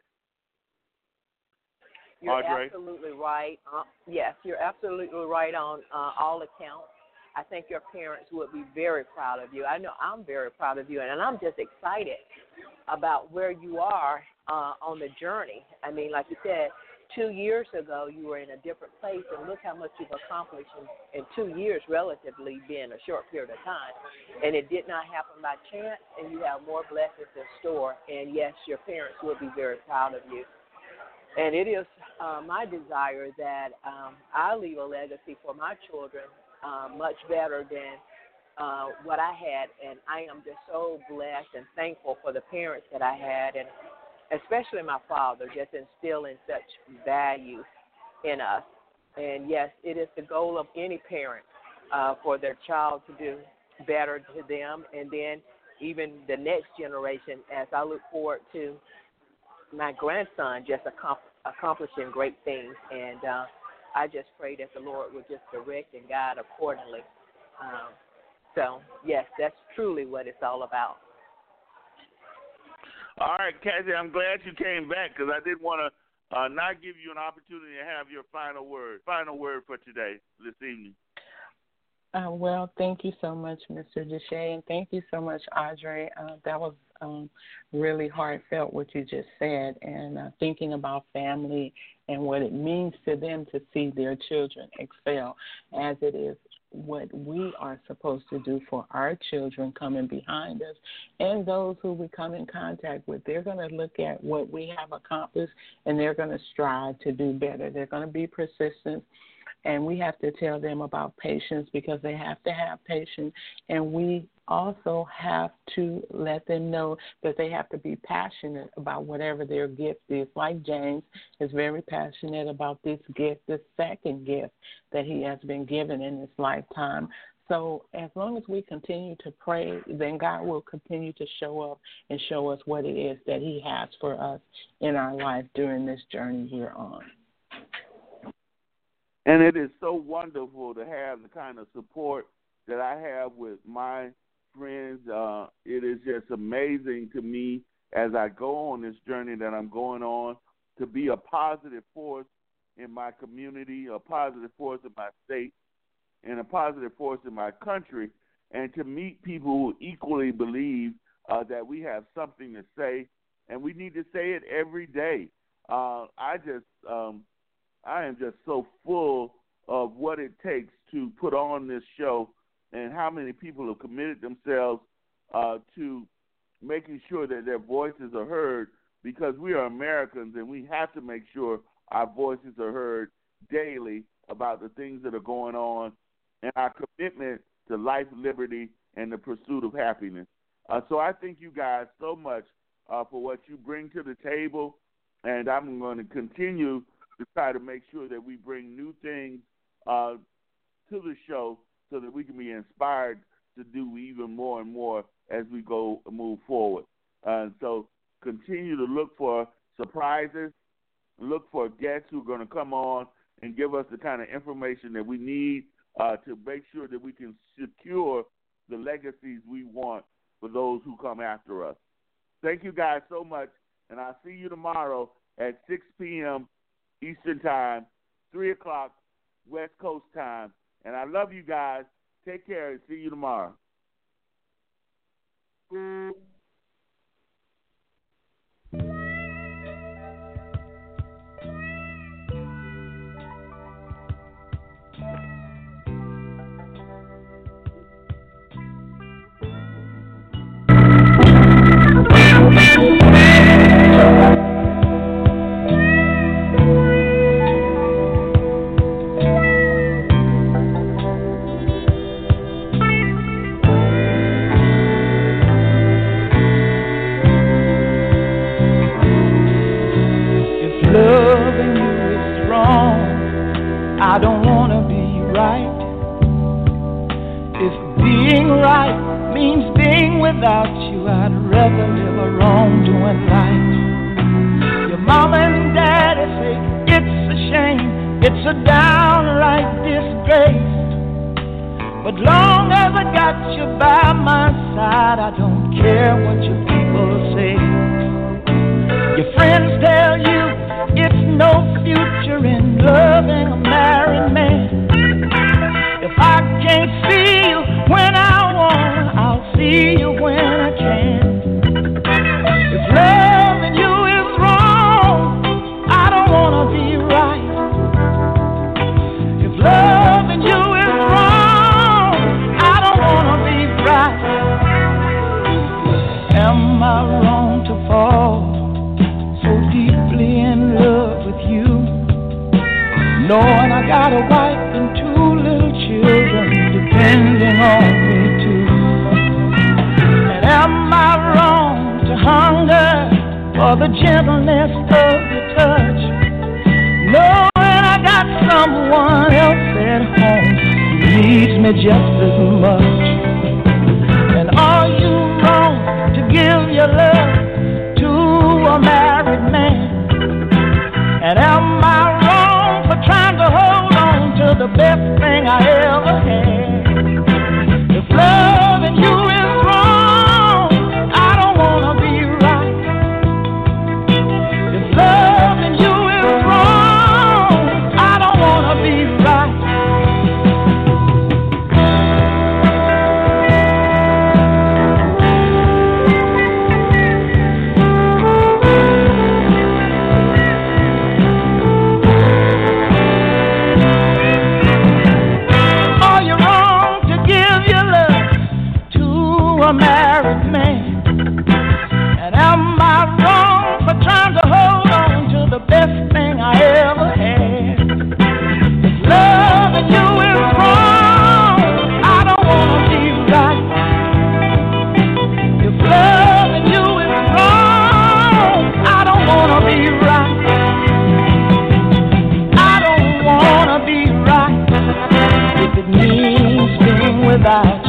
You're Audrey? absolutely right. Yes, you're absolutely right on all accounts. I think your parents would be very proud of you. I know I'm very proud of you, and I'm just excited about where you are on the journey. I mean, like you said, 2 years ago you were in a different place, and look how much you've accomplished in 2 years, relatively being a short period of time. And it did not happen by chance, and you have more blessings in store. And, yes, your parents will be very proud of you. And it is my desire that I leave a legacy for my children much better than what I had. And I am just so blessed and thankful for the parents that I had, and especially my father, just instilling such values in us. And, yes, it is the goal of any parent for their child to do better to them, and then even the next generation, as I look forward to my grandson just accomplishing great things. And I just pray that the Lord will just direct and guide accordingly. So, yes, that's truly what it's all about. All right, Kathy, I'm glad you came back because I didn't want not give you an opportunity to have your final word for today, this evening. Well, thank you so much, Mr. Deshay, and thank you so much, Audrey. That was really heartfelt what you just said, and thinking about family and what it means to them to see their children excel, as it is what we are supposed to do for our children coming behind us and those who we come in contact with. They're going to look at what we have accomplished, and they're going to strive to do better. They're going to be persistent. And we have to tell them about patience, because they have to have patience. And we also have to let them know that they have to be passionate about whatever their gift is. Like James is very passionate about this gift, this second gift that he has been given in his lifetime. So as long as we continue to pray, then God will continue to show up and show us what it is that he has for us in our life during this journey we're on. And it is so wonderful to have the kind of support that I have with my friends. It is just amazing to me as I go on this journey that I'm going on to be a positive force in my community, a positive force in my state, and a positive force in my country, and to meet people who equally believe that we have something to say, and we need to say it every day. I am just so full of what it takes to put on this show and how many people have committed themselves to making sure that their voices are heard, because we are Americans and we have to make sure our voices are heard daily about the things that are going on and our commitment to life, liberty, and the pursuit of happiness. So I thank you guys so much for what you bring to the table, and I'm going to continue to try to make sure that we bring new things to the show so that we can be inspired to do even more and more as we move forward. So continue to look for surprises, look for guests who are going to come on and give us the kind of information that we need to make sure that we can secure the legacies we want for those who come after us. Thank you guys so much, and I'll see you tomorrow at 6 p.m. Eastern Time, 3 o'clock West Coast Time. And I love you guys. Take care and see you tomorrow. I don't wanna be right. If being right means being without you, I'd rather live a wrongdoing life. Your mama and daddy say it's a shame, it's a downright disgrace. But long as I got you by my side, I don't care what your people say. Your friends tell you it's no future in loving a married man. If I can't see you when I want, I'll see you when I can. If loving you is wrong, I don't want to be right. If loving you is wrong, I don't want to be right. Am I wrong to fall so deeply in love with you, knowing I got a wife and 2 little children depending on me too? And am I wrong to hunger for the gentleness of your touch, knowing I got someone else at home who needs me just as much? And are you wrong to give your love to a married man? And am I wrong for trying to hold on to the best thing I ever had? If loving you is wrong, I don't want to be right. If loving you is right.